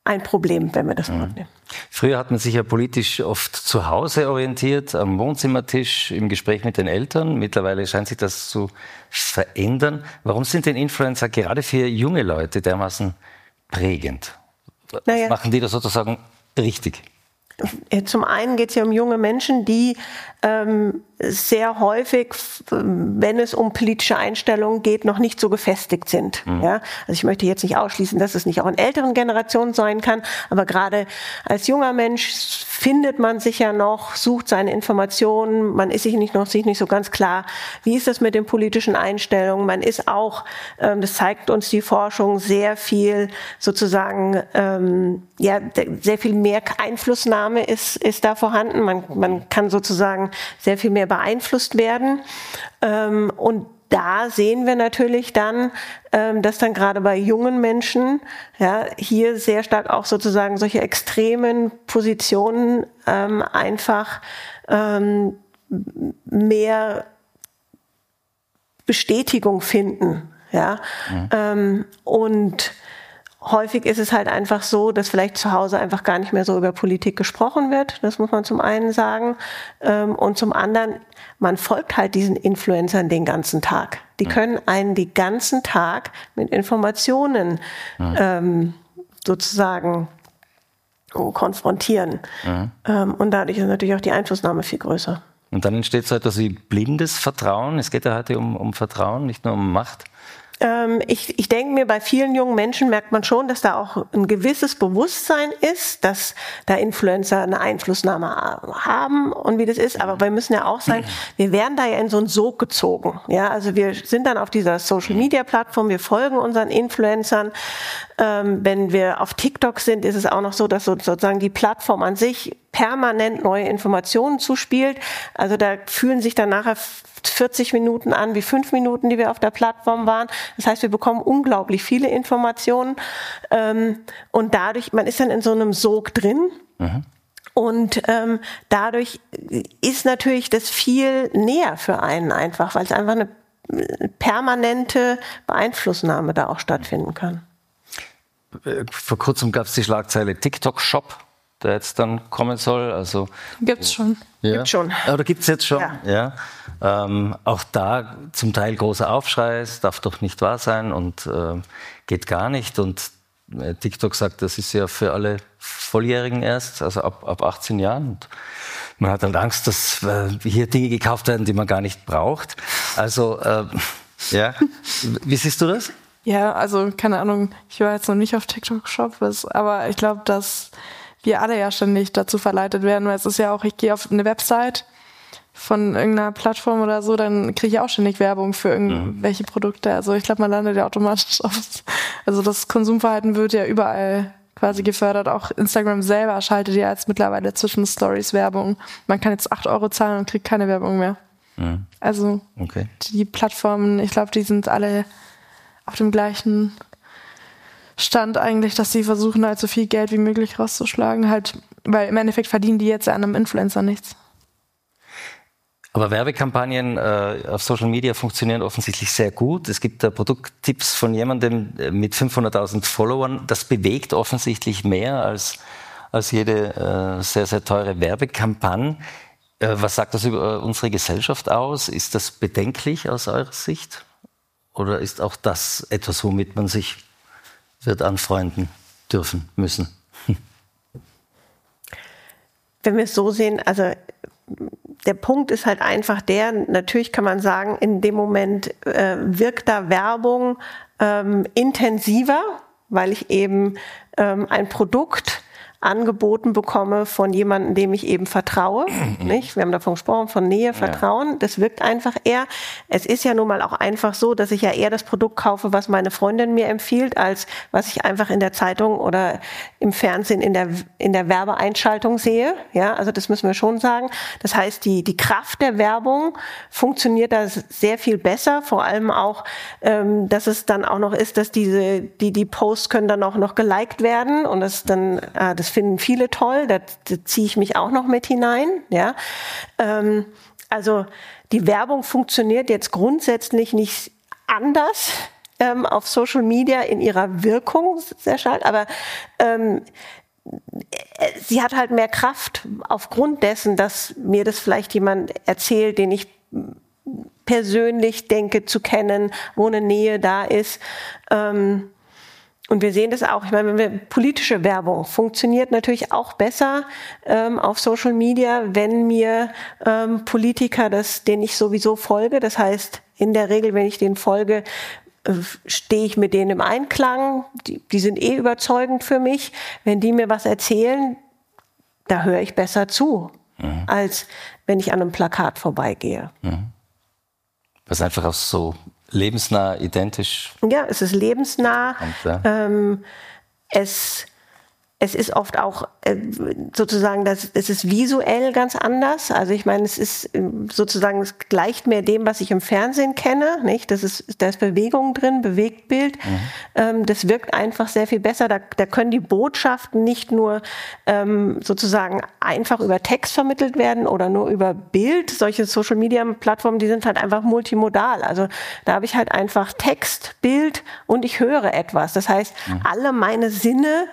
ein Problem, wenn wir das nehmen. Früher hat man sich ja politisch oft zu Hause orientiert, am Wohnzimmertisch, im Gespräch mit den Eltern. Mittlerweile scheint sich das zu verändern. Warum sind denn Influencer gerade für junge Leute dermaßen prägend? Was machen die da sozusagen richtig? Zum einen geht es ja um junge Menschen, die sehr häufig, wenn es um politische Einstellungen geht, noch nicht so gefestigt sind. Ja? Also ich möchte jetzt nicht ausschließen, dass es nicht auch in älteren Generationen sein kann, aber gerade als junger Mensch findet man sich ja noch, sucht seine Informationen, man ist sich nicht so ganz klar, wie ist das mit den politischen Einstellungen, man ist auch, das zeigt uns die Forschung, sehr viel sozusagen, sehr viel mehr Einflussnahme ist da vorhanden, man kann sozusagen sehr viel mehr beeinflusst werden. Und da sehen wir natürlich dann, dass dann gerade bei jungen Menschen hier sehr stark auch sozusagen solche extremen Positionen einfach mehr Bestätigung finden. Ja? Und häufig ist es halt einfach so, dass vielleicht zu Hause einfach gar nicht mehr so über Politik gesprochen wird. Das muss man zum einen sagen. Und zum anderen, man folgt halt diesen Influencern den ganzen Tag. Die können einen den ganzen Tag mit Informationen sozusagen konfrontieren. Und dadurch ist natürlich auch die Einflussnahme viel größer. Und dann entsteht so etwas wie blindes Vertrauen. Es geht ja heute um Vertrauen, nicht nur um Macht. Ich denke mir, bei vielen jungen Menschen merkt man schon, dass da auch ein gewisses Bewusstsein ist, dass da Influencer eine Einflussnahme haben und wie das ist. Aber wir müssen ja auch sagen, wir werden da ja in so einen Sog gezogen. Ja, also wir sind dann auf dieser Social-Media-Plattform, wir folgen unseren Influencern. Wenn wir auf TikTok sind, ist es auch noch so, dass sozusagen die Plattform an sich permanent neue Informationen zuspielt. Also da fühlen sich dann nachher 40 Minuten an wie 5 Minuten, die wir auf der Plattform waren. Das heißt, wir bekommen unglaublich viele Informationen und dadurch, man ist dann in so einem Sog drin. Und dadurch ist natürlich das viel näher für einen einfach, weil es einfach eine permanente Beeinflussnahme da auch stattfinden kann. Vor kurzem gab es die Schlagzeile TikTok-Shop, der jetzt dann kommen soll. Also gibt's schon. Ja. Gibt's schon. Oder gibt's jetzt schon? Ja. Auch da zum Teil großer Aufschrei, es darf doch nicht wahr sein und geht gar nicht. Und TikTok sagt, das ist ja für alle Volljährigen erst, also ab 18 Jahren. Und man hat halt Angst, dass hier Dinge gekauft werden, die man gar nicht braucht. Also, wie siehst du das? Ja, also keine Ahnung, ich war jetzt noch nicht auf TikTok-Shop, aber ich glaube, dass wir alle ja ständig dazu verleitet werden, weil es ist ja auch, ich gehe auf eine Website von irgendeiner Plattform oder so, dann kriege ich auch ständig Werbung für irgendwelche Produkte. Also ich glaube, man landet ja automatisch auf. Also das Konsumverhalten wird ja überall quasi gefördert. Auch Instagram selber schaltet ja jetzt mittlerweile zwischen Stories Werbung. Man kann jetzt 8 € zahlen und kriegt keine Werbung mehr. Also die Plattformen, ich glaube, die sind alle auf dem gleichen Stand eigentlich, dass sie versuchen, halt so viel Geld wie möglich rauszuschlagen, halt, weil im Endeffekt verdienen die jetzt ja an einem Influencer nichts. Aber Werbekampagnen auf Social Media funktionieren offensichtlich sehr gut. Es gibt da Produkttipps von jemandem mit 500.000 Followern. Das bewegt offensichtlich mehr als jede sehr, sehr teure Werbekampagne. Was sagt das über unsere Gesellschaft aus? Ist das bedenklich aus eurer Sicht? Oder ist auch das etwas, womit man sich wird anfreunden dürfen, müssen? Wenn wir es so sehen, also der Punkt ist halt einfach der, natürlich kann man sagen, in dem Moment wirkt da Werbung intensiver, weil ich eben ein Produkt angeboten bekomme von jemandem, dem ich eben vertraue. Nicht? Wir haben davon gesprochen, von Nähe, Vertrauen. Das wirkt einfach eher. Es ist ja nun mal auch einfach so, dass ich ja eher das Produkt kaufe, was meine Freundin mir empfiehlt, als was ich einfach in der Zeitung oder im Fernsehen in der Werbeeinschaltung sehe. Ja, also das müssen wir schon sagen. Das heißt, die Kraft der Werbung funktioniert da sehr viel besser. Vor allem auch, dass es dann auch noch ist, dass die Posts können dann auch noch geliked werden und das dann, das finden viele toll, da ziehe ich mich auch noch mit hinein. Ja, also die Werbung funktioniert jetzt grundsätzlich nicht anders auf Social Media in ihrer Wirkung sehr stark, aber sie hat halt mehr Kraft aufgrund dessen, dass mir das vielleicht jemand erzählt, den ich persönlich denke zu kennen, wo eine Nähe da ist. Und wir sehen das auch, ich meine, wenn wir politische Werbung funktioniert natürlich auch besser auf Social Media, wenn mir Politiker, denen ich sowieso folge, das heißt in der Regel, wenn ich denen folge, stehe ich mit denen im Einklang, die sind überzeugend für mich. Wenn die mir was erzählen, da höre ich besser zu, als wenn ich an einem Plakat vorbeigehe. Was einfach auch so lebensnah, identisch. Ja, es ist lebensnah. Und, Es ist oft auch sozusagen, es ist visuell ganz anders. Also ich meine, es ist sozusagen, es gleicht mehr dem, was ich im Fernsehen kenne, nicht? Da ist Bewegung drin, Bewegtbild. Das wirkt einfach sehr viel besser. Da können die Botschaften nicht nur sozusagen einfach über Text vermittelt werden oder nur über Bild. Solche Social-Media-Plattformen, die sind halt einfach multimodal. Also da habe ich halt einfach Text, Bild und ich höre etwas. Das heißt, alle meine Sinne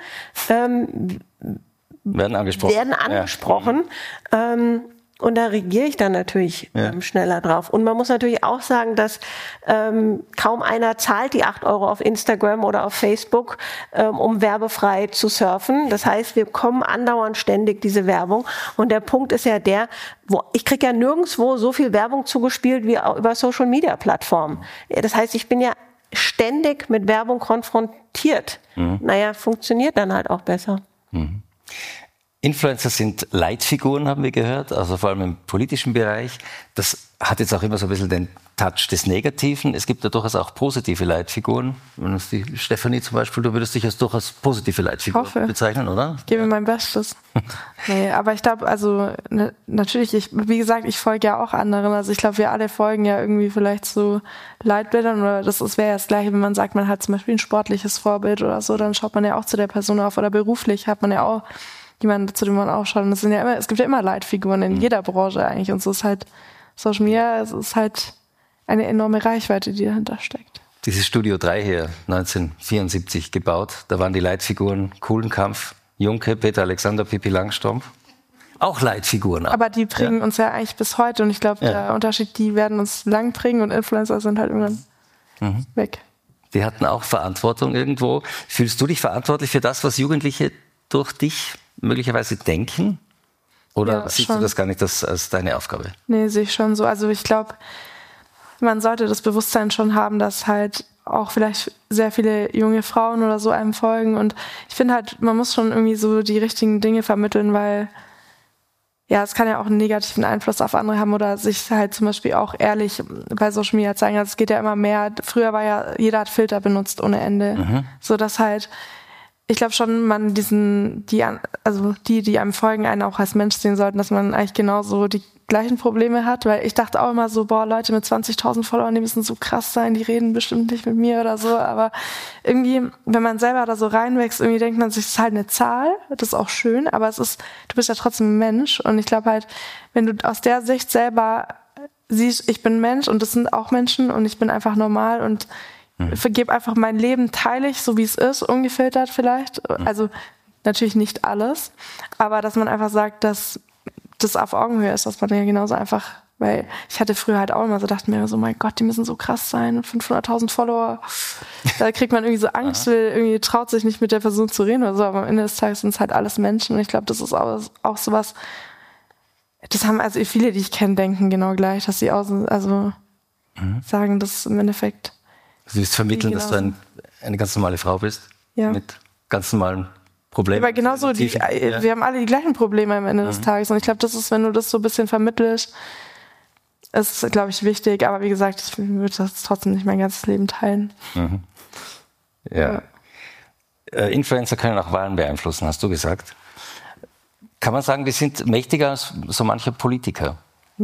werden angesprochen. Ja. Und da reagiere ich dann natürlich schneller drauf. Und man muss natürlich auch sagen, dass kaum einer zahlt die 8 € auf Instagram oder auf Facebook, um werbefrei zu surfen. Das heißt, wir bekommen andauernd ständig diese Werbung. Und der Punkt ist ja ich kriege ja nirgendwo so viel Werbung zugespielt wie auch über Social-Media-Plattformen. Das heißt, ich bin ja ständig mit Werbung konfrontiert. Naja, funktioniert dann halt auch besser. Influencer sind Leitfiguren, haben wir gehört, also vor allem im politischen Bereich. Das hat jetzt auch immer so ein bisschen den Touch des Negativen. Es gibt ja durchaus auch positive Leitfiguren. Die Stefanie zum Beispiel, du würdest dich als durchaus positive Leitfigur bezeichnen, oder? Ich gebe mein Bestes. Nee, aber ich glaube, also natürlich, wie gesagt, ich folge ja auch anderen. Also ich glaube, wir alle folgen ja irgendwie vielleicht so Leitbildern oder das wäre ja das Gleiche, wenn man sagt, man hat zum Beispiel ein sportliches Vorbild oder so, dann schaut man ja auch zu der Person auf oder beruflich hat man ja auch jemanden, zu dem man auch schaut. Und es gibt ja immer Leitfiguren in jeder Branche eigentlich und so ist halt Social Media, es ist halt eine enorme Reichweite, die dahinter steckt. Dieses Studio 3 hier, 1974 gebaut, da waren die Leitfiguren Kuhlenkampf, Junke, Peter Alexander, Pippi Langstrumpf. Auch Leitfiguren. Aber die prägen uns ja eigentlich bis heute und ich glaube, der Unterschied, die werden uns lang prägen und Influencer sind halt irgendwann weg. Die hatten auch Verantwortung irgendwo. Fühlst du dich verantwortlich für das, was Jugendliche durch dich möglicherweise denken? Oder siehst du das gar nicht als deine Aufgabe? Nee, sehe ich schon so. Also ich glaube, man sollte das Bewusstsein schon haben, dass halt auch vielleicht sehr viele junge Frauen oder so einem folgen. Und ich finde halt, man muss schon irgendwie so die richtigen Dinge vermitteln, weil es kann ja auch einen negativen Einfluss auf andere haben oder sich halt zum Beispiel auch ehrlich bei Social Media zeigen. Also es geht ja immer mehr. Früher war ja, jeder hat Filter benutzt ohne Ende. So dass halt, ich glaube schon, man die einem folgen, einen auch als Mensch sehen sollten, dass man eigentlich genauso die gleichen Probleme hat, weil ich dachte auch immer so, Leute mit 20.000 Followern, die müssen so krass sein, die reden bestimmt nicht mit mir oder so, aber irgendwie, wenn man selber da so reinwächst, irgendwie denkt man sich, es ist halt eine Zahl, das ist auch schön, aber du bist ja trotzdem ein Mensch und ich glaube halt, wenn du aus der Sicht selber siehst, ich bin Mensch und das sind auch Menschen und ich bin einfach normal und vergebe einfach mein Leben, teile ich, so wie es ist, ungefiltert vielleicht. Also natürlich nicht alles, aber dass man einfach sagt, dass das auf Augenhöhe ist, dass man ja genauso einfach, weil ich hatte früher halt auch immer so, dachte mir so, mein Gott, die müssen so krass sein, 500.000 Follower, da kriegt man irgendwie so Angst, irgendwie traut sich nicht mit der Person zu reden oder so, aber am Ende des Tages sind es halt alles Menschen und ich glaube, das ist auch sowas, das haben also viele, die ich kenne, denken genau gleich, dass sie auch sagen, dass im Endeffekt du willst vermitteln, dass du eine ganz normale Frau bist, mit ganz normalen Problemen. Aber genauso, wir haben alle die gleichen Probleme am Ende des Tages und ich glaube, das ist, wenn du das so ein bisschen vermittelst, ist, glaube ich, wichtig, aber wie gesagt, ich würde das trotzdem nicht mein ganzes Leben teilen. Influencer können auch Wahlen beeinflussen, hast du gesagt. Kann man sagen, die sind mächtiger als so mancher Politiker?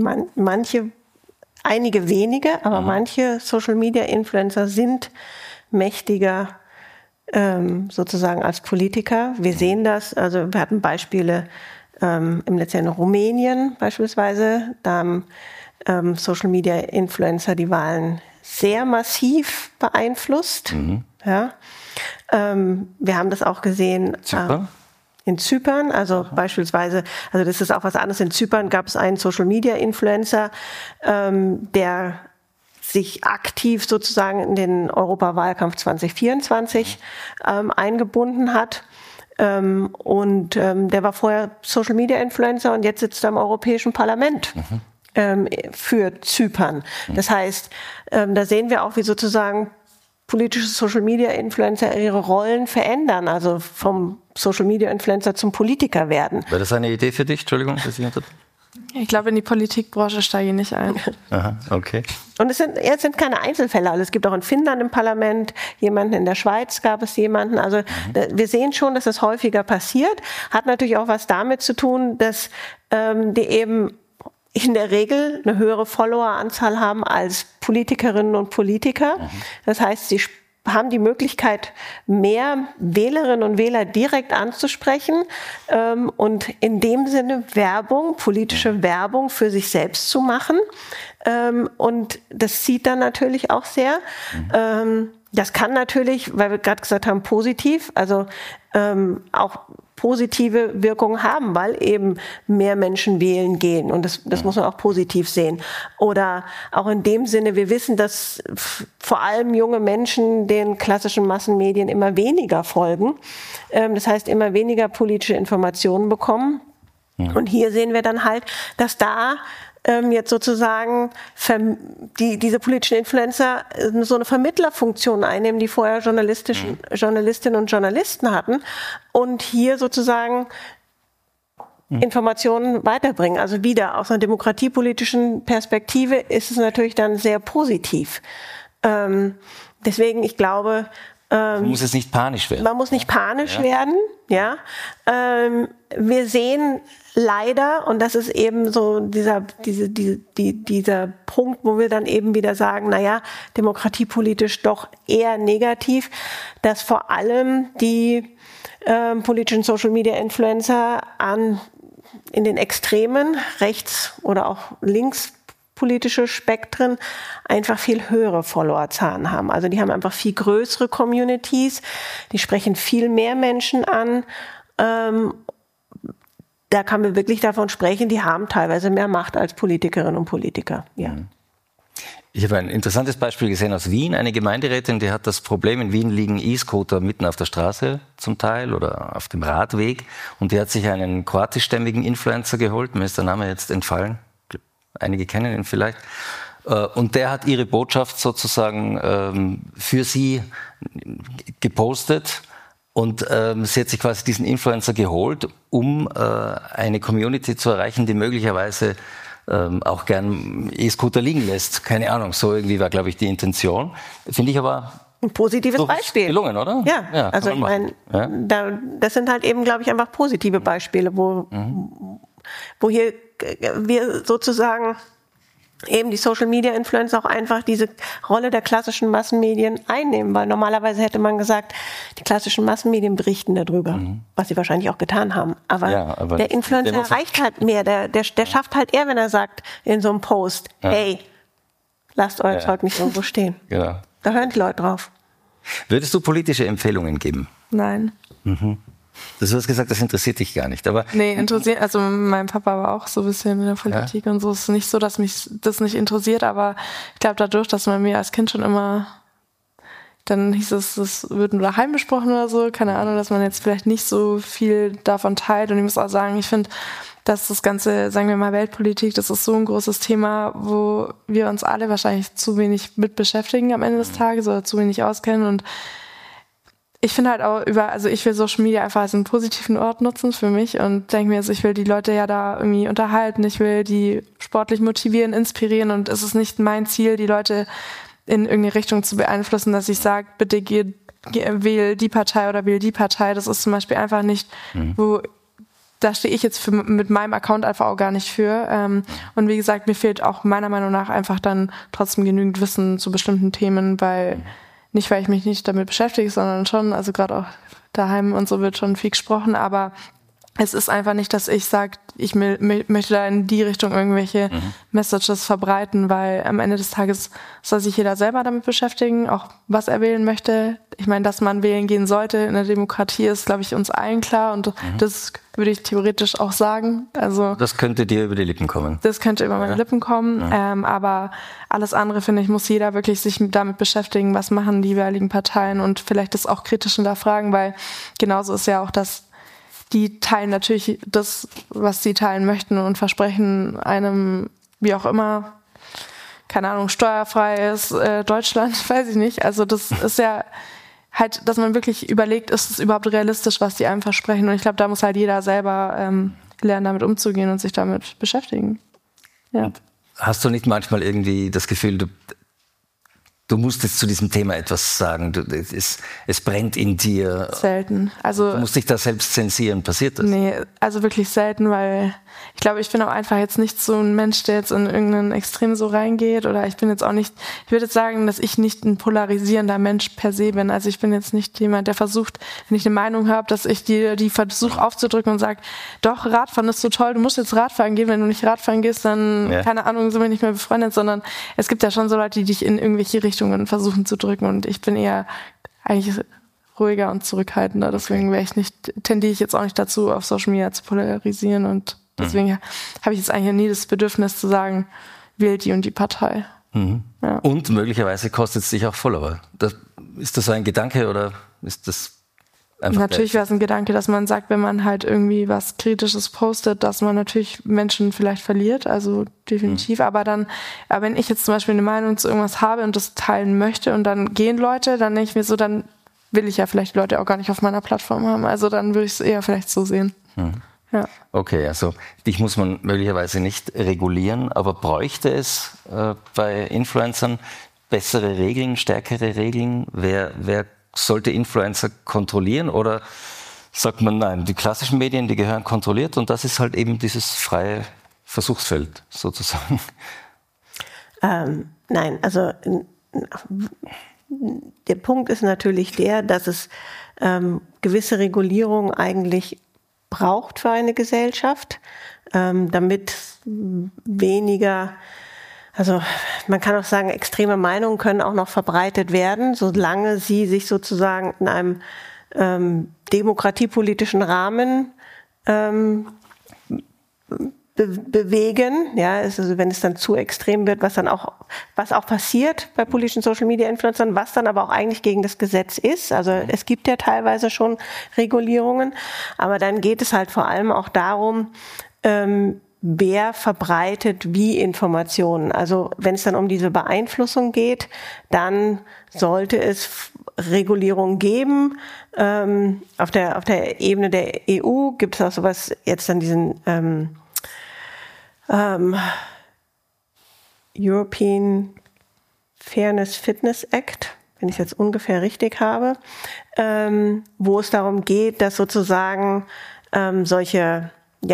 Einige wenige, aber manche Social-Media-Influencer sind mächtiger sozusagen als Politiker. Wir sehen das, also wir hatten Beispiele im letzten Jahr in Rumänien beispielsweise, da haben Social-Media-Influencer die Wahlen sehr massiv beeinflusst. Ja. Wir haben das auch gesehen in Zypern, also beispielsweise, also das ist auch was anderes. In Zypern gab es einen Social-Media-Influencer, der sich aktiv sozusagen in den Europawahlkampf 2024 eingebunden hat. Und der war vorher Social-Media-Influencer und jetzt sitzt er im Europäischen Parlament für Zypern. Das heißt, da sehen wir auch, wie sozusagen politische Social-Media-Influencer ihre Rollen verändern, also vom Social-Media-Influencer zum Politiker werden. Wäre das eine Idee für dich? Entschuldigung, dass ich unterbreche. Ich glaube, in die Politikbranche steige ich nicht ein. Aha, okay. Und es sind keine Einzelfälle. Also es gibt auch in Finnland im Parlament jemanden, in der Schweiz gab es jemanden. Also wir sehen schon, dass das häufiger passiert. Hat natürlich auch was damit zu tun, dass die eben in der Regel eine höhere Followeranzahl haben als Politikerinnen und Politiker. Das heißt, sie haben die Möglichkeit, mehr Wählerinnen und Wähler direkt anzusprechen und in dem Sinne politische Werbung für sich selbst zu machen. Und das zieht dann natürlich auch sehr. Das kann natürlich, weil wir gerade gesagt haben, positiv, also auch positive Wirkungen haben, weil eben mehr Menschen wählen gehen. Und das muss man auch positiv sehen. Oder auch in dem Sinne, wir wissen, dass vor allem junge Menschen den klassischen Massenmedien immer weniger folgen. Das heißt, immer weniger politische Informationen bekommen. Und hier sehen wir dann halt, dass da jetzt sozusagen diese politischen Influencer so eine Vermittlerfunktion einnehmen, die vorher Journalistinnen und Journalisten hatten und hier sozusagen Informationen weiterbringen. Also wieder aus einer demokratiepolitischen Perspektive ist es natürlich dann sehr positiv. Deswegen, ich glaube, man muss jetzt nicht panisch werden. Man muss nicht panisch werden, ja. Wir sehen leider, und das ist eben so dieser Punkt, wo wir dann eben wieder sagen, naja, demokratiepolitisch doch eher negativ, dass vor allem die politischen Social-Media-Influencer in den Extremen, rechts oder auch links politische Spektren einfach viel höhere Followerzahlen haben. Also die haben einfach viel größere Communities, die sprechen viel mehr Menschen an. Da kann man wirklich davon sprechen, die haben teilweise mehr Macht als Politikerinnen und Politiker. Ja. Ich habe ein interessantes Beispiel gesehen aus Wien. Eine Gemeinderätin, die hat das Problem, in Wien liegen E-Scooter mitten auf der Straße zum Teil oder auf dem Radweg. Und die hat sich einen kroatischstämmigen Influencer geholt. Mir ist der Name jetzt entfallen. Einige kennen ihn vielleicht. Und der hat ihre Botschaft sozusagen für sie gepostet. Und sie hat sich quasi diesen Influencer geholt, um eine Community zu erreichen, die möglicherweise auch gern E-Scooter liegen lässt. Keine Ahnung, so irgendwie war, glaube ich, die Intention. Finde ich aber ein positives Beispiel. Gelungen, oder? Ja, also ich meine, das sind halt eben, glaube ich, einfach positive Beispiele, wo hier wir sozusagen eben die Social-Media-Influencer auch einfach diese Rolle der klassischen Massenmedien einnehmen, weil normalerweise hätte man gesagt, die klassischen Massenmedien berichten darüber, was sie wahrscheinlich auch getan haben. Aber der Influencer erreicht halt mehr, der schafft halt eher, wenn er sagt in so einem Post, hey, lasst euer Zeug nicht irgendwo stehen. Genau. Da hören die Leute drauf. Würdest du politische Empfehlungen geben? Nein. Du hast gesagt, das interessiert dich gar nicht, aber... Nee, interessiert, also mein Papa war auch so ein bisschen in der Politik und so. Es ist nicht so, dass mich das nicht interessiert, aber ich glaube dadurch, dass man mir als Kind schon immer, dann hieß es, das wird nur daheim besprochen oder so, keine Ahnung, dass man jetzt vielleicht nicht so viel davon teilt. Und ich muss auch sagen, ich finde, dass das ganze, sagen wir mal, Weltpolitik, das ist so ein großes Thema, wo wir uns alle wahrscheinlich zu wenig mit beschäftigen am Ende des Tages oder zu wenig auskennen. Und ich finde halt auch ich will Social Media einfach als einen positiven Ort nutzen für mich und denke mir, also ich will die Leute ja da irgendwie unterhalten, ich will die sportlich motivieren, inspirieren und es ist nicht mein Ziel, die Leute in irgendeine Richtung zu beeinflussen, dass ich sage, bitte wähl die Partei oder wähl die Partei. Das ist zum Beispiel einfach nicht, da stehe ich jetzt mit meinem Account einfach auch gar nicht für. Und wie gesagt, mir fehlt auch meiner Meinung nach einfach dann trotzdem genügend Wissen zu bestimmten Themen, weil ich mich nicht damit beschäftige, sondern schon, also gerade auch daheim und so wird schon viel gesprochen, aber es ist einfach nicht, dass ich sage, ich möchte da in die Richtung irgendwelche Messages verbreiten, weil am Ende des Tages soll sich jeder selber damit beschäftigen, auch was er wählen möchte. Ich meine, dass man wählen gehen sollte in der Demokratie ist, glaube ich, uns allen klar und das würde ich theoretisch auch sagen. Also das könnte dir über die Lippen kommen. Das könnte über meine Lippen kommen, aber alles andere, finde ich, muss jeder wirklich sich damit beschäftigen, was machen die jeweiligen Parteien und vielleicht das auch kritisch hinterfragen, weil genauso ist ja auch das, die teilen natürlich das, was sie teilen möchten und versprechen einem, wie auch immer, keine Ahnung, steuerfreies Deutschland, weiß ich nicht. Also das ist ja halt, dass man wirklich überlegt, ist es überhaupt realistisch, was die einem versprechen? Und ich glaube, da muss halt jeder selber lernen, damit umzugehen und sich damit beschäftigen. Ja. Und hast du nicht manchmal irgendwie das Gefühl, du musst jetzt zu diesem Thema etwas sagen, es brennt in dir? Selten. Also, du musst dich da selbst zensieren, passiert das? Nee, also wirklich selten, weil ich glaube, ich bin auch einfach jetzt nicht so ein Mensch, der jetzt in irgendein Extrem so reingeht oder ich bin jetzt auch nicht, ich würde jetzt sagen, dass ich nicht ein polarisierender Mensch per se bin. Also ich bin jetzt nicht jemand, der versucht, wenn ich eine Meinung habe, dass ich die versuche aufzudrücken und sage, doch, Radfahren ist so toll, du musst jetzt Radfahren gehen, wenn du nicht Radfahren gehst, dann, keine Ahnung, sind wir nicht mehr befreundet, sondern es gibt ja schon so Leute, die dich in irgendwelche Richtungen versuchen zu drücken und ich bin eher eigentlich ruhiger und zurückhaltender, deswegen tendiere ich jetzt auch nicht dazu, auf Social Media zu polarisieren und deswegen habe ich jetzt eigentlich nie das Bedürfnis zu sagen, wählt die und die Partei. Ja. Und möglicherweise kostet es dich auch Follower. Ist das so ein Gedanke oder ist das einfach... Natürlich wäre es ein Gedanke, dass man sagt, wenn man halt irgendwie was Kritisches postet, dass man natürlich Menschen vielleicht verliert, also definitiv. Aber wenn ich jetzt zum Beispiel eine Meinung zu irgendwas habe und das teilen möchte und dann gehen Leute, dann denke ich mir so, dann will ich ja vielleicht Leute auch gar nicht auf meiner Plattform haben. Also dann würde ich es eher vielleicht so sehen. Ja. Okay, also dich muss man möglicherweise nicht regulieren, aber bräuchte es bei Influencern bessere Regeln, stärkere Regeln? Wer sollte Influencer kontrollieren oder sagt man, nein, die klassischen Medien, die gehören kontrolliert und das ist halt eben dieses freie Versuchsfeld sozusagen? Nein, also der Punkt ist natürlich der, dass es gewisse Regulierung eigentlich braucht für eine Gesellschaft, damit weniger, also man kann auch sagen, extreme Meinungen können auch noch verbreitet werden, solange sie sich sozusagen in einem demokratiepolitischen Rahmen bewegen. Ja, also wenn es dann zu extrem wird, was auch passiert bei politischen Social Media Influencern, was dann aber auch eigentlich gegen das Gesetz ist. Also es gibt ja teilweise schon Regulierungen, aber dann geht es halt vor allem auch darum, wer verbreitet wie Informationen. Also wenn es dann um diese Beeinflussung geht, dann sollte es Regulierung geben. Auf der Ebene der EU gibt es auch sowas, jetzt dann diesen European Fairness Fitness Act, wenn ich es jetzt ungefähr richtig habe, wo es darum geht, dass sozusagen solche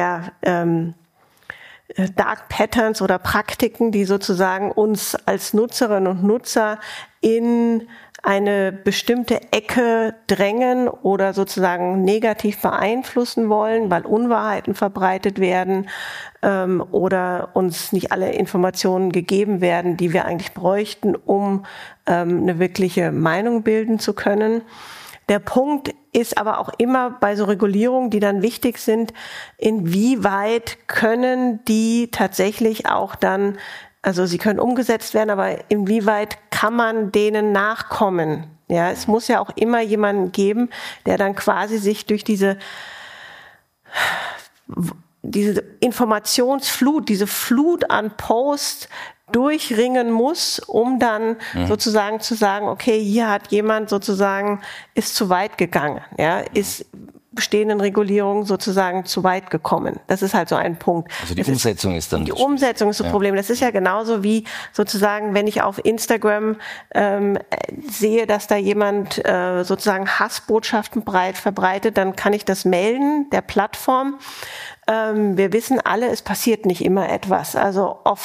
Dark Patterns oder Praktiken, die sozusagen uns als Nutzerinnen und Nutzer in eine bestimmte Ecke drängen oder sozusagen negativ beeinflussen wollen, weil Unwahrheiten verbreitet werden oder uns nicht alle Informationen gegeben werden, die wir eigentlich bräuchten, um eine wirkliche Meinung bilden zu können. Der Punkt ist aber auch immer bei so Regulierungen, die dann wichtig sind, inwieweit können die tatsächlich auch dann, also sie können umgesetzt werden, aber inwieweit kann man denen nachkommen? Ja, es muss ja auch immer jemanden geben, der dann quasi sich durch diese Informationsflut, diese Flut an Posts durchringen muss, um dann sozusagen zu sagen, okay, hier hat jemand sozusagen, ist zu weit gegangen, ja, ist bestehenden Regulierungen sozusagen zu weit gekommen. Das ist halt so ein Punkt. Also die Umsetzung ist dann... Die Umsetzung ist das Problem. Das ist ja genauso wie sozusagen, wenn ich auf Instagram sehe, dass da jemand sozusagen Hassbotschaften verbreitet, dann kann ich das melden, der Plattform. Wir wissen alle, es passiert nicht immer etwas. Also oft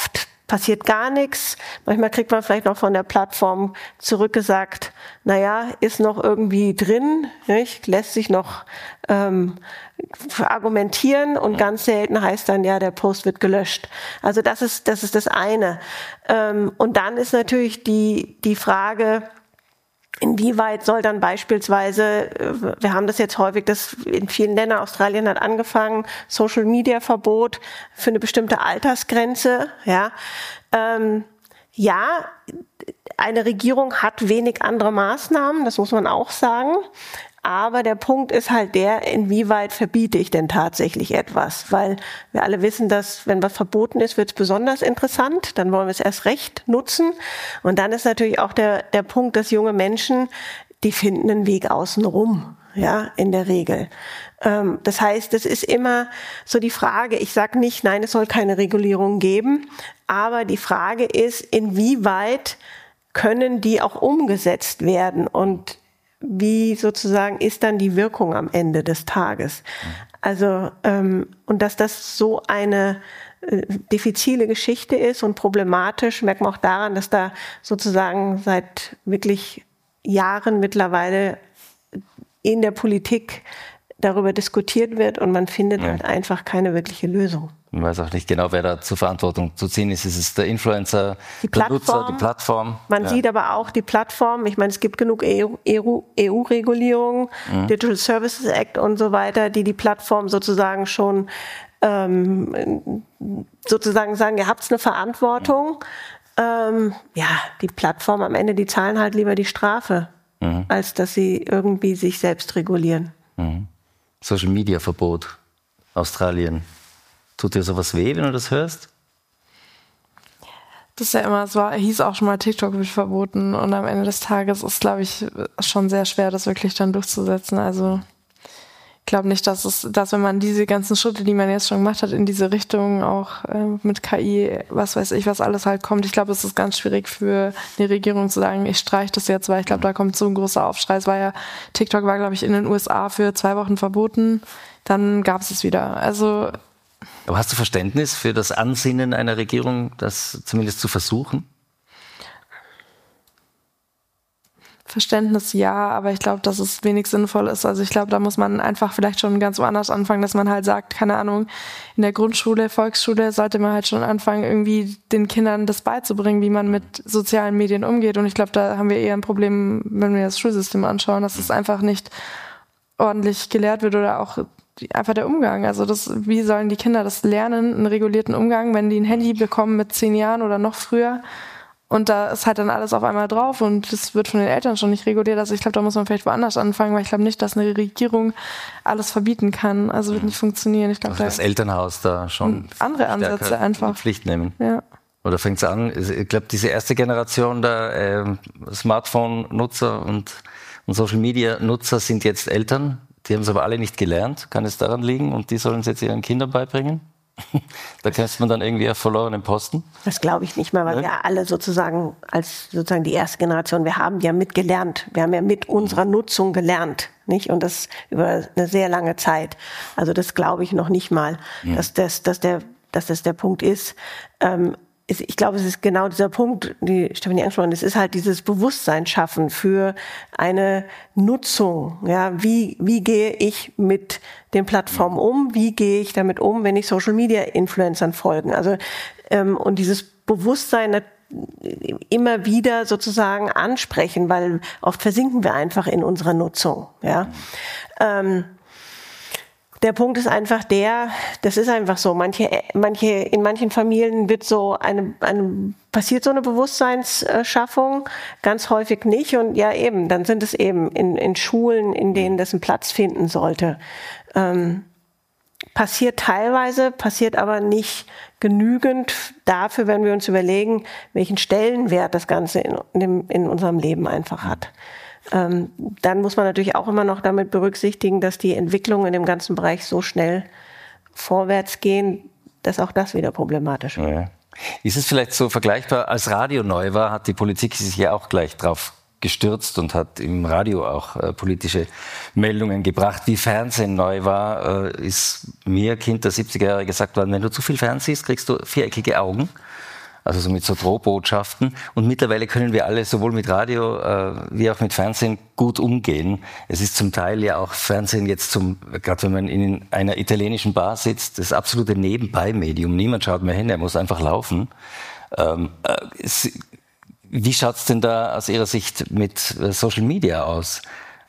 passiert gar nichts. Manchmal kriegt man vielleicht noch von der Plattform zurückgesagt, naja, ist noch irgendwie drin, nicht? Lässt sich noch argumentieren und ganz selten heißt dann, ja, der Post wird gelöscht. Also das ist das eine. Und dann ist natürlich die Frage, inwieweit soll dann beispielsweise, wir haben das jetzt häufig, das in vielen Ländern, Australien hat angefangen, Social-Media-Verbot für eine bestimmte Altersgrenze, ja. Ja, eine Regierung hat wenig andere Maßnahmen, das muss man auch sagen. Aber der Punkt ist halt der, inwieweit verbiete ich denn tatsächlich etwas? Weil wir alle wissen, dass wenn was verboten ist, wird es besonders interessant. Dann wollen wir es erst recht nutzen. Und dann ist natürlich auch der Punkt, dass junge Menschen, die finden einen Weg außenrum, ja, in der Regel. Das heißt, es ist immer so die Frage, ich sage nicht, nein, es soll keine Regulierung geben. Aber die Frage ist, inwieweit können die auch umgesetzt werden? Und wie sozusagen ist dann die Wirkung am Ende des Tages? Also, und dass das so eine diffizile Geschichte ist und problematisch, merkt man auch daran, dass da sozusagen seit wirklich Jahren mittlerweile in der Politik darüber diskutiert wird und man findet halt einfach keine wirkliche Lösung. Man weiß auch nicht genau, wer da zur Verantwortung zu ziehen ist. Ist es der Influencer, der Nutzer, die Plattform? Man sieht aber auch die Plattform. Ich meine, es gibt genug EU-Regulierungen, Digital Services Act und so weiter, die Plattform sozusagen schon sozusagen sagen, ihr habt eine Verantwortung. Die Plattform am Ende, die zahlen halt lieber die Strafe, als dass sie irgendwie sich selbst regulieren. Social-Media-Verbot, Australien. Tut dir sowas weh, wenn du das hörst? Das ist ja immer, hieß auch schon mal, TikTok wird verboten und am Ende des Tages ist, glaube ich, schon sehr schwer, das wirklich dann durchzusetzen. Also ich glaube nicht, dass wenn man diese ganzen Schritte, die man jetzt schon gemacht hat, in diese Richtung auch mit KI, was weiß ich, was alles halt kommt. Ich glaube, es ist ganz schwierig für eine Regierung zu sagen, ich streiche das jetzt, weil ich glaube, da kommt so ein großer Aufschrei. TikTok war, glaube ich, in den USA für 2 Wochen verboten. Dann gab es wieder. Also. Aber hast du Verständnis für das Ansinnen einer Regierung, das zumindest zu versuchen? Verständnis ja, aber ich glaube, dass es wenig sinnvoll ist. Also ich glaube, da muss man einfach vielleicht schon ganz woanders anfangen, dass man halt sagt, keine Ahnung, in der Grundschule, Volksschule sollte man halt schon anfangen, irgendwie den Kindern das beizubringen, wie man mit sozialen Medien umgeht. Und ich glaube, da haben wir eher ein Problem, wenn wir das Schulsystem anschauen, dass es einfach nicht ordentlich gelehrt wird oder auch einfach der Umgang. Also wie sollen die Kinder das lernen, einen regulierten Umgang, wenn die ein Handy bekommen mit 10 Jahren oder noch früher? Und da ist halt dann alles auf einmal drauf und das wird von den Eltern schon nicht reguliert. Also ich glaube, da muss man vielleicht woanders anfangen, weil ich glaube nicht, dass eine Regierung alles verbieten kann. Also wird nicht funktionieren. Ich glaube, also das Elternhaus da schon andere Ansätze einfach in Pflicht nehmen. Ja. Oder fängt es an? Ich glaube, diese erste Generation der Smartphone-Nutzer und Social-Media-Nutzer sind jetzt Eltern. Die haben es aber alle nicht gelernt. Kann es daran liegen? Und die sollen es jetzt ihren Kindern beibringen? Da kämpft man dann irgendwie auf verlorenen Posten? Das glaube ich nicht mehr, weil wir alle sozusagen als sozusagen die erste Generation, wir haben ja mitgelernt. Wir haben ja mit unserer Nutzung gelernt, nicht? Und das über eine sehr lange Zeit. Also das glaube ich noch nicht mal, dass das der Punkt ist. Ich glaube, es ist genau dieser Punkt, die Stefanie angesprochen hat, es ist halt dieses Bewusstsein schaffen für eine Nutzung. Ja, wie gehe ich mit den Plattformen um? Wie gehe ich damit um, wenn ich Social-Media-Influencern folgen? Also, und dieses Bewusstsein immer wieder sozusagen ansprechen, weil oft versinken wir einfach in unserer Nutzung. Ja. Der Punkt ist einfach das ist einfach so. In manchen Familien wird passiert so eine Bewusstseinsschaffung, ganz häufig nicht. Und ja eben, dann sind es eben in Schulen, in denen das einen Platz finden sollte. Passiert teilweise, passiert aber nicht genügend dafür, wenn wir uns überlegen, welchen Stellenwert das Ganze in unserem Leben einfach hat. Dann muss man natürlich auch immer noch damit berücksichtigen, dass die Entwicklungen in dem ganzen Bereich so schnell vorwärts gehen, dass auch das wieder problematisch wird. Ja. Ist es vielleicht so vergleichbar, als Radio neu war, hat die Politik sich ja auch gleich drauf gestürzt und hat im Radio auch politische Meldungen gebracht. Wie Fernsehen neu war, ist mir, Kind der 70er Jahre, gesagt worden, wenn du zu viel fernsiehst, kriegst du viereckige Augen. also so mit so Drohbotschaften. Und mittlerweile können wir alle sowohl mit Radio wie auch mit Fernsehen gut umgehen. Es ist zum Teil ja auch Fernsehen jetzt gerade wenn man in einer italienischen Bar sitzt, das absolute Nebenbei-Medium. Niemand schaut mehr hin, er muss einfach laufen. Wie schaut's denn da aus Ihrer Sicht mit Social Media aus?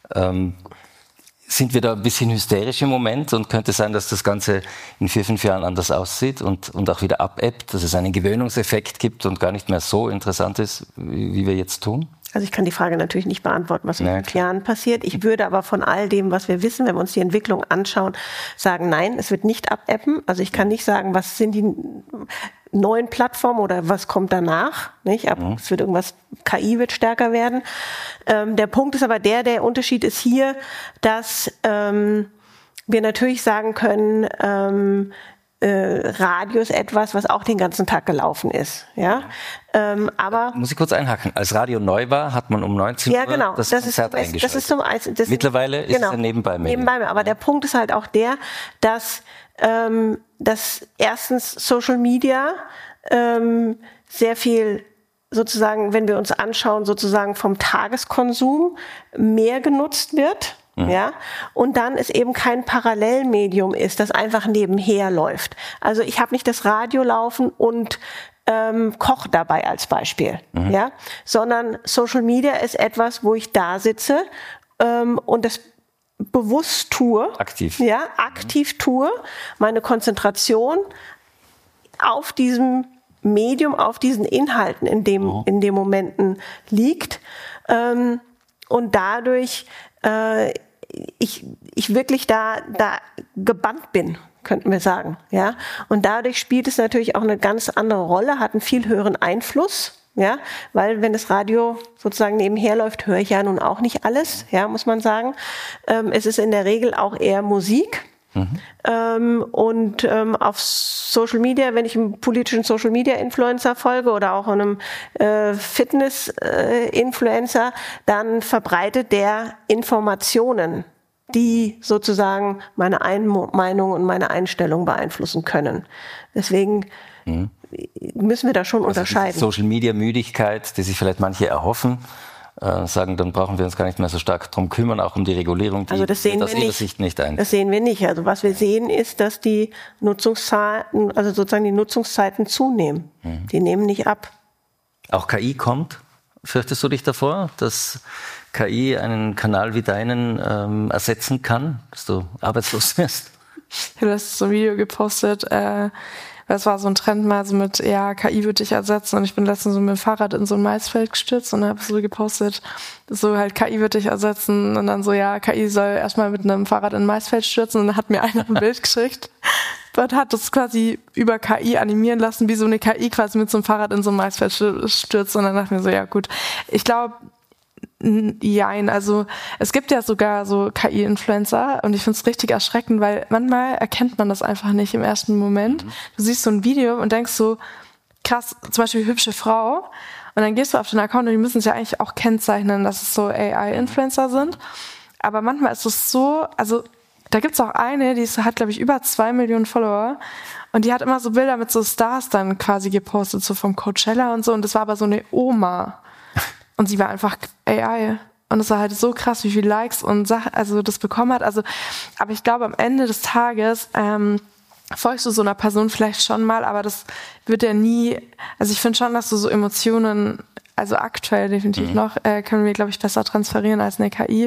Sind wir da ein bisschen hysterisch im Moment und könnte sein, dass das Ganze in 4-5 Jahren anders aussieht und auch wieder abebbt, dass es einen Gewöhnungseffekt gibt und gar nicht mehr so interessant ist, wie wir jetzt tun? Also ich kann die Frage natürlich nicht beantworten, was in 5 Jahren passiert. Ich würde aber von all dem, was wir wissen, wenn wir uns die Entwicklung anschauen, sagen, nein, es wird nicht abebben. Also ich kann nicht sagen, was sind die neuen Plattformen oder was kommt danach. Nicht? Es wird irgendwas, KI wird stärker werden. Der Punkt ist aber der Unterschied ist hier, dass wir natürlich sagen können, Radio ist etwas, was auch den ganzen Tag gelaufen ist. Ja? Aber muss ich kurz einhaken. Als Radio neu war, hat man um 19 Uhr das Konzert eingeschaltet. Mittlerweile ist es ein Nebenbei-Medium. Aber der Punkt ist halt auch der, dass erstens Social Media sehr viel sozusagen, wenn wir uns anschauen, sozusagen vom Tageskonsum mehr genutzt wird. Ja, und dann es eben kein Parallelmedium ist, das einfach nebenher läuft. Also ich habe nicht das Radio laufen und koche dabei als Beispiel, ja, sondern Social Media ist etwas, wo ich da sitze und das bewusst tue, aktiv tue, meine Konzentration auf diesem Medium, auf diesen Inhalten in dem Momenten liegt und dadurch ich wirklich da gebannt bin, könnten wir sagen, ja. Und dadurch spielt es natürlich auch eine ganz andere Rolle, hat einen viel höheren Einfluss, ja, weil wenn das Radio sozusagen nebenher läuft, höre ich ja nun auch nicht alles, ja, muss man sagen. Es ist in der Regel auch eher Musik. Und auf Social Media, wenn ich einem politischen Social Media Influencer folge oder auch einem Fitness Influencer, dann verbreitet der Informationen, die sozusagen meine Meinung und meine Einstellung beeinflussen können. Deswegen müssen wir da schon unterscheiden. Social Media Müdigkeit, die sich vielleicht manche erhoffen, sagen, dann brauchen wir uns gar nicht mehr so stark drum kümmern, auch um die Regulierung, die das sehen aus Ihrer Sicht nicht ein. Das sehen wir nicht. Also was wir sehen ist, dass die Nutzungszeiten, also sozusagen die Nutzungszeiten zunehmen. Die nehmen nicht ab. Auch KI kommt. Fürchtest du dich davor, dass KI einen Kanal wie deinen ersetzen kann, dass du arbeitslos wirst? Ich habe letztens so ein Video gepostet, es war so ein Trend mal so mit, ja, KI wird dich ersetzen, und ich bin letztens so mit dem Fahrrad in so ein Maisfeld gestürzt und habe so gepostet, so halt, KI wird dich ersetzen, und dann so, ja, KI soll erstmal mit einem Fahrrad in ein Maisfeld stürzen, und dann hat mir einer ein Bild geschickt und hat das quasi über KI animieren lassen, wie so eine KI quasi mit so einem Fahrrad in so ein Maisfeld stürzt, und dann dachte ich mir so, ja gut, ich glaube, jein, also es gibt ja sogar so KI-Influencer, und ich finde es richtig erschreckend, weil manchmal erkennt man das einfach nicht im ersten Moment. Du siehst so ein Video und denkst so, krass, zum Beispiel hübsche Frau, und dann gehst du auf den Account und die müssen es ja eigentlich auch kennzeichnen, dass es so AI-Influencer sind, aber manchmal ist es so, also da gibt's auch eine, die hat, glaube ich, über 2 Millionen Follower, und die hat immer so Bilder mit so Stars dann quasi gepostet, so vom Coachella und so, und das war aber so eine Oma. Und sie war einfach AI. Und es war halt so krass, wie viele Likes und das bekommen hat. Also, aber ich glaube, am Ende des Tages folgst du so einer Person vielleicht schon mal, aber das wird ja nie, also ich finde schon, dass du so Emotionen, also aktuell definitiv noch, können wir, glaube ich, besser transferieren als eine KI.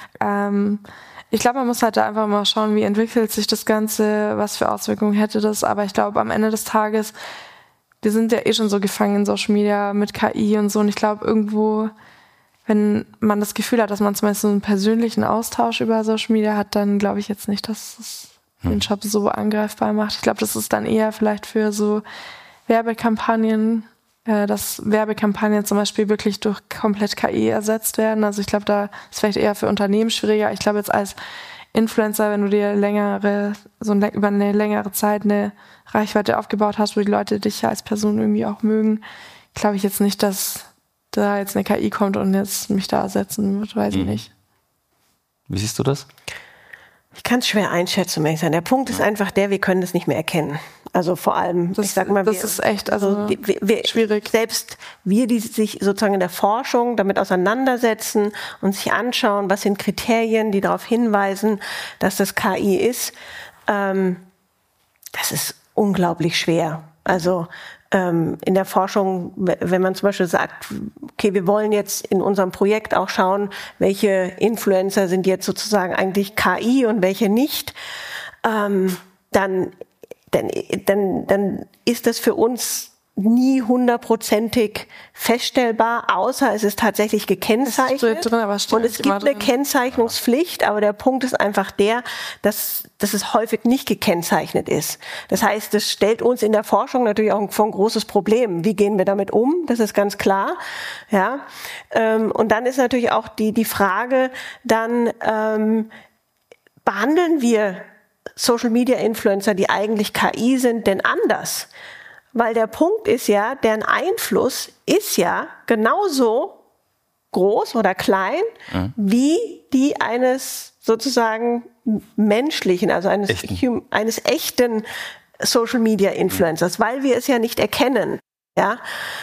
Ich glaube, man muss halt da einfach mal schauen, wie entwickelt sich das Ganze, was für Auswirkungen hätte das. Aber ich glaube, am Ende des Tages, wir sind ja eh schon so gefangen in Social Media mit KI und so. Und ich glaube, irgendwo, wenn man das Gefühl hat, dass man zum Beispiel so einen persönlichen Austausch über Social Media hat, dann glaube ich jetzt nicht, dass es den Job so angreifbar macht. Ich glaube, das ist dann eher vielleicht für so Werbekampagnen, dass Werbekampagnen zum Beispiel wirklich durch komplett KI ersetzt werden. Also ich glaube, da ist vielleicht eher für Unternehmen schwieriger. Ich glaube, jetzt als Influencer, wenn du dir über eine längere Zeit eine Reichweite aufgebaut hast, wo die Leute dich ja als Person irgendwie auch mögen, glaube ich jetzt nicht, dass da jetzt eine KI kommt und jetzt mich da ersetzen wird, weiß ich nicht. Wie siehst du das? Ich kann es schwer einschätzen, um ehrlich zu sein. Der Punkt ist einfach der, wir können das nicht mehr erkennen. Also vor allem, das ist echt schwierig. Selbst wir, die sich sozusagen in der Forschung damit auseinandersetzen und sich anschauen, was sind Kriterien, die darauf hinweisen, dass das KI ist, das ist unglaublich schwer. Also in der Forschung, wenn man zum Beispiel sagt, okay, wir wollen jetzt in unserem Projekt auch schauen, welche Influencer sind jetzt sozusagen eigentlich KI und welche nicht, dann ist das für uns nie 100%ig feststellbar, außer es ist tatsächlich gekennzeichnet. Das steht drin, aber und es gibt eine Kennzeichnungspflicht, aber der Punkt ist einfach der, dass es häufig nicht gekennzeichnet ist. Das heißt, das stellt uns in der Forschung natürlich auch vor ein großes Problem. Wie gehen wir damit um? Das ist ganz klar. Ja. Und dann ist natürlich auch die Frage, dann behandeln wir Social-Media-Influencer, die eigentlich KI sind, denn anders? Weil der Punkt ist ja, deren Einfluss ist ja genauso groß oder klein wie die eines sozusagen menschlichen, also eines echten Social-Media-Influencers, weil wir es ja nicht erkennen. Ja.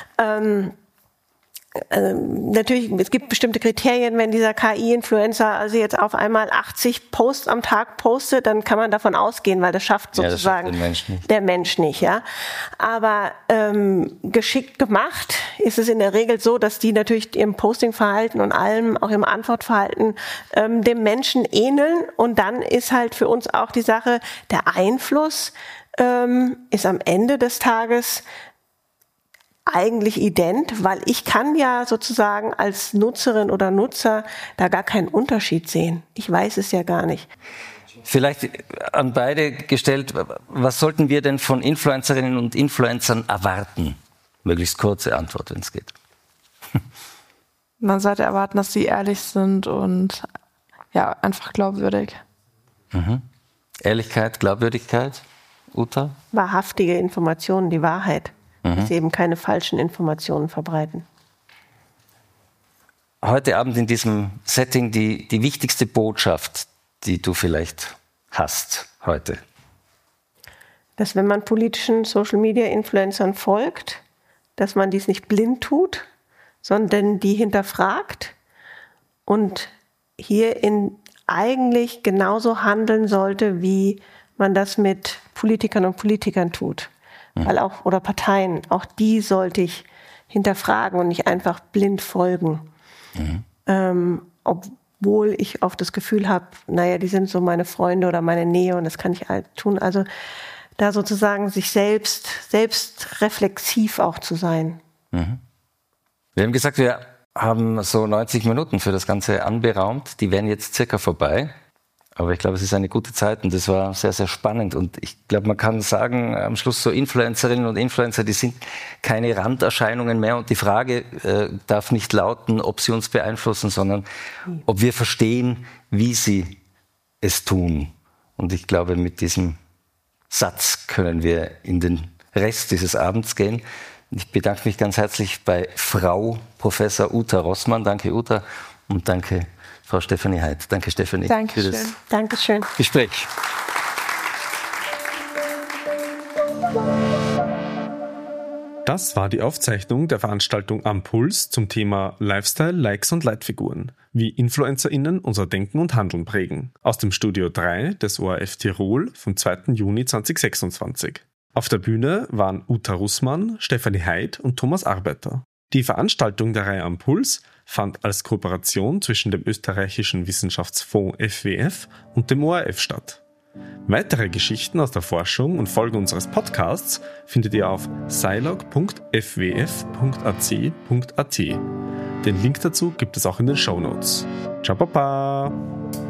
Natürlich, es gibt bestimmte Kriterien, wenn dieser KI-Influencer also jetzt auf einmal 80 Posts am Tag postet, dann kann man davon ausgehen, weil das schafft sozusagen der Mensch nicht. Ja. Aber geschickt gemacht ist es in der Regel so, dass die natürlich im Postingverhalten und allem, auch im Antwortverhalten, dem Menschen ähneln. Und dann ist halt für uns auch die Sache, der Einfluss ist am Ende des Tages eigentlich ident, weil ich kann ja sozusagen als Nutzerin oder Nutzer da gar keinen Unterschied sehen. Ich weiß es ja gar nicht. Vielleicht an beide gestellt, was sollten wir denn von Influencerinnen und Influencern erwarten? Möglichst kurze Antwort, wenn es geht. Man sollte erwarten, dass sie ehrlich sind und ja, einfach glaubwürdig. Ehrlichkeit, Glaubwürdigkeit, Uta? Wahrhaftige Informationen, die Wahrheit. Dass sie eben keine falschen Informationen verbreiten. Heute Abend in diesem Setting die wichtigste Botschaft, die du vielleicht hast heute? Dass wenn man politischen Social-Media-Influencern folgt, dass man dies nicht blind tut, sondern die hinterfragt und hier eigentlich genauso handeln sollte, wie man das mit Politikern und Politikern tut. Weil auch, oder Parteien, auch die sollte ich hinterfragen und nicht einfach blind folgen. Obwohl ich oft das Gefühl habe, naja, die sind so meine Freunde oder meine Nähe und das kann ich halt tun. Also da sozusagen sich selbst reflexiv auch zu sein. Wir haben gesagt, wir haben so 90 Minuten für das Ganze anberaumt. Die werden jetzt circa vorbei. Aber ich glaube, es ist eine gute Zeit und das war sehr, sehr spannend. Und ich glaube, man kann sagen, am Schluss so Influencerinnen und Influencer, die sind keine Randerscheinungen mehr. Und die Frage darf nicht lauten, ob sie uns beeinflussen, sondern ob wir verstehen, wie sie es tun. Und ich glaube, mit diesem Satz können wir in den Rest dieses Abends gehen. Ich bedanke mich ganz herzlich bei Frau Professor Uta Rossmann. Danke, Uta. Und danke, Frau Stefanie Heid. Danke, Stefanie, für das Dankeschön. Gespräch. Das war die Aufzeichnung der Veranstaltung Am Puls zum Thema Lifestyle, Likes und Leitfiguren, wie InfluencerInnen unser Denken und Handeln prägen. Aus dem Studio 3 des ORF Tirol vom 2. Juni 2026. Auf der Bühne waren Uta Rossmann, Stefanie Heid und Thomas Arbeiter. Die Veranstaltung der Reihe Am Puls fand als Kooperation zwischen dem österreichischen Wissenschaftsfonds FWF und dem ORF statt. Weitere Geschichten aus der Forschung und Folgen unseres Podcasts findet ihr auf scilog.fwf.ac.at. Den Link dazu gibt es auch in den Shownotes. Ciao, Papa!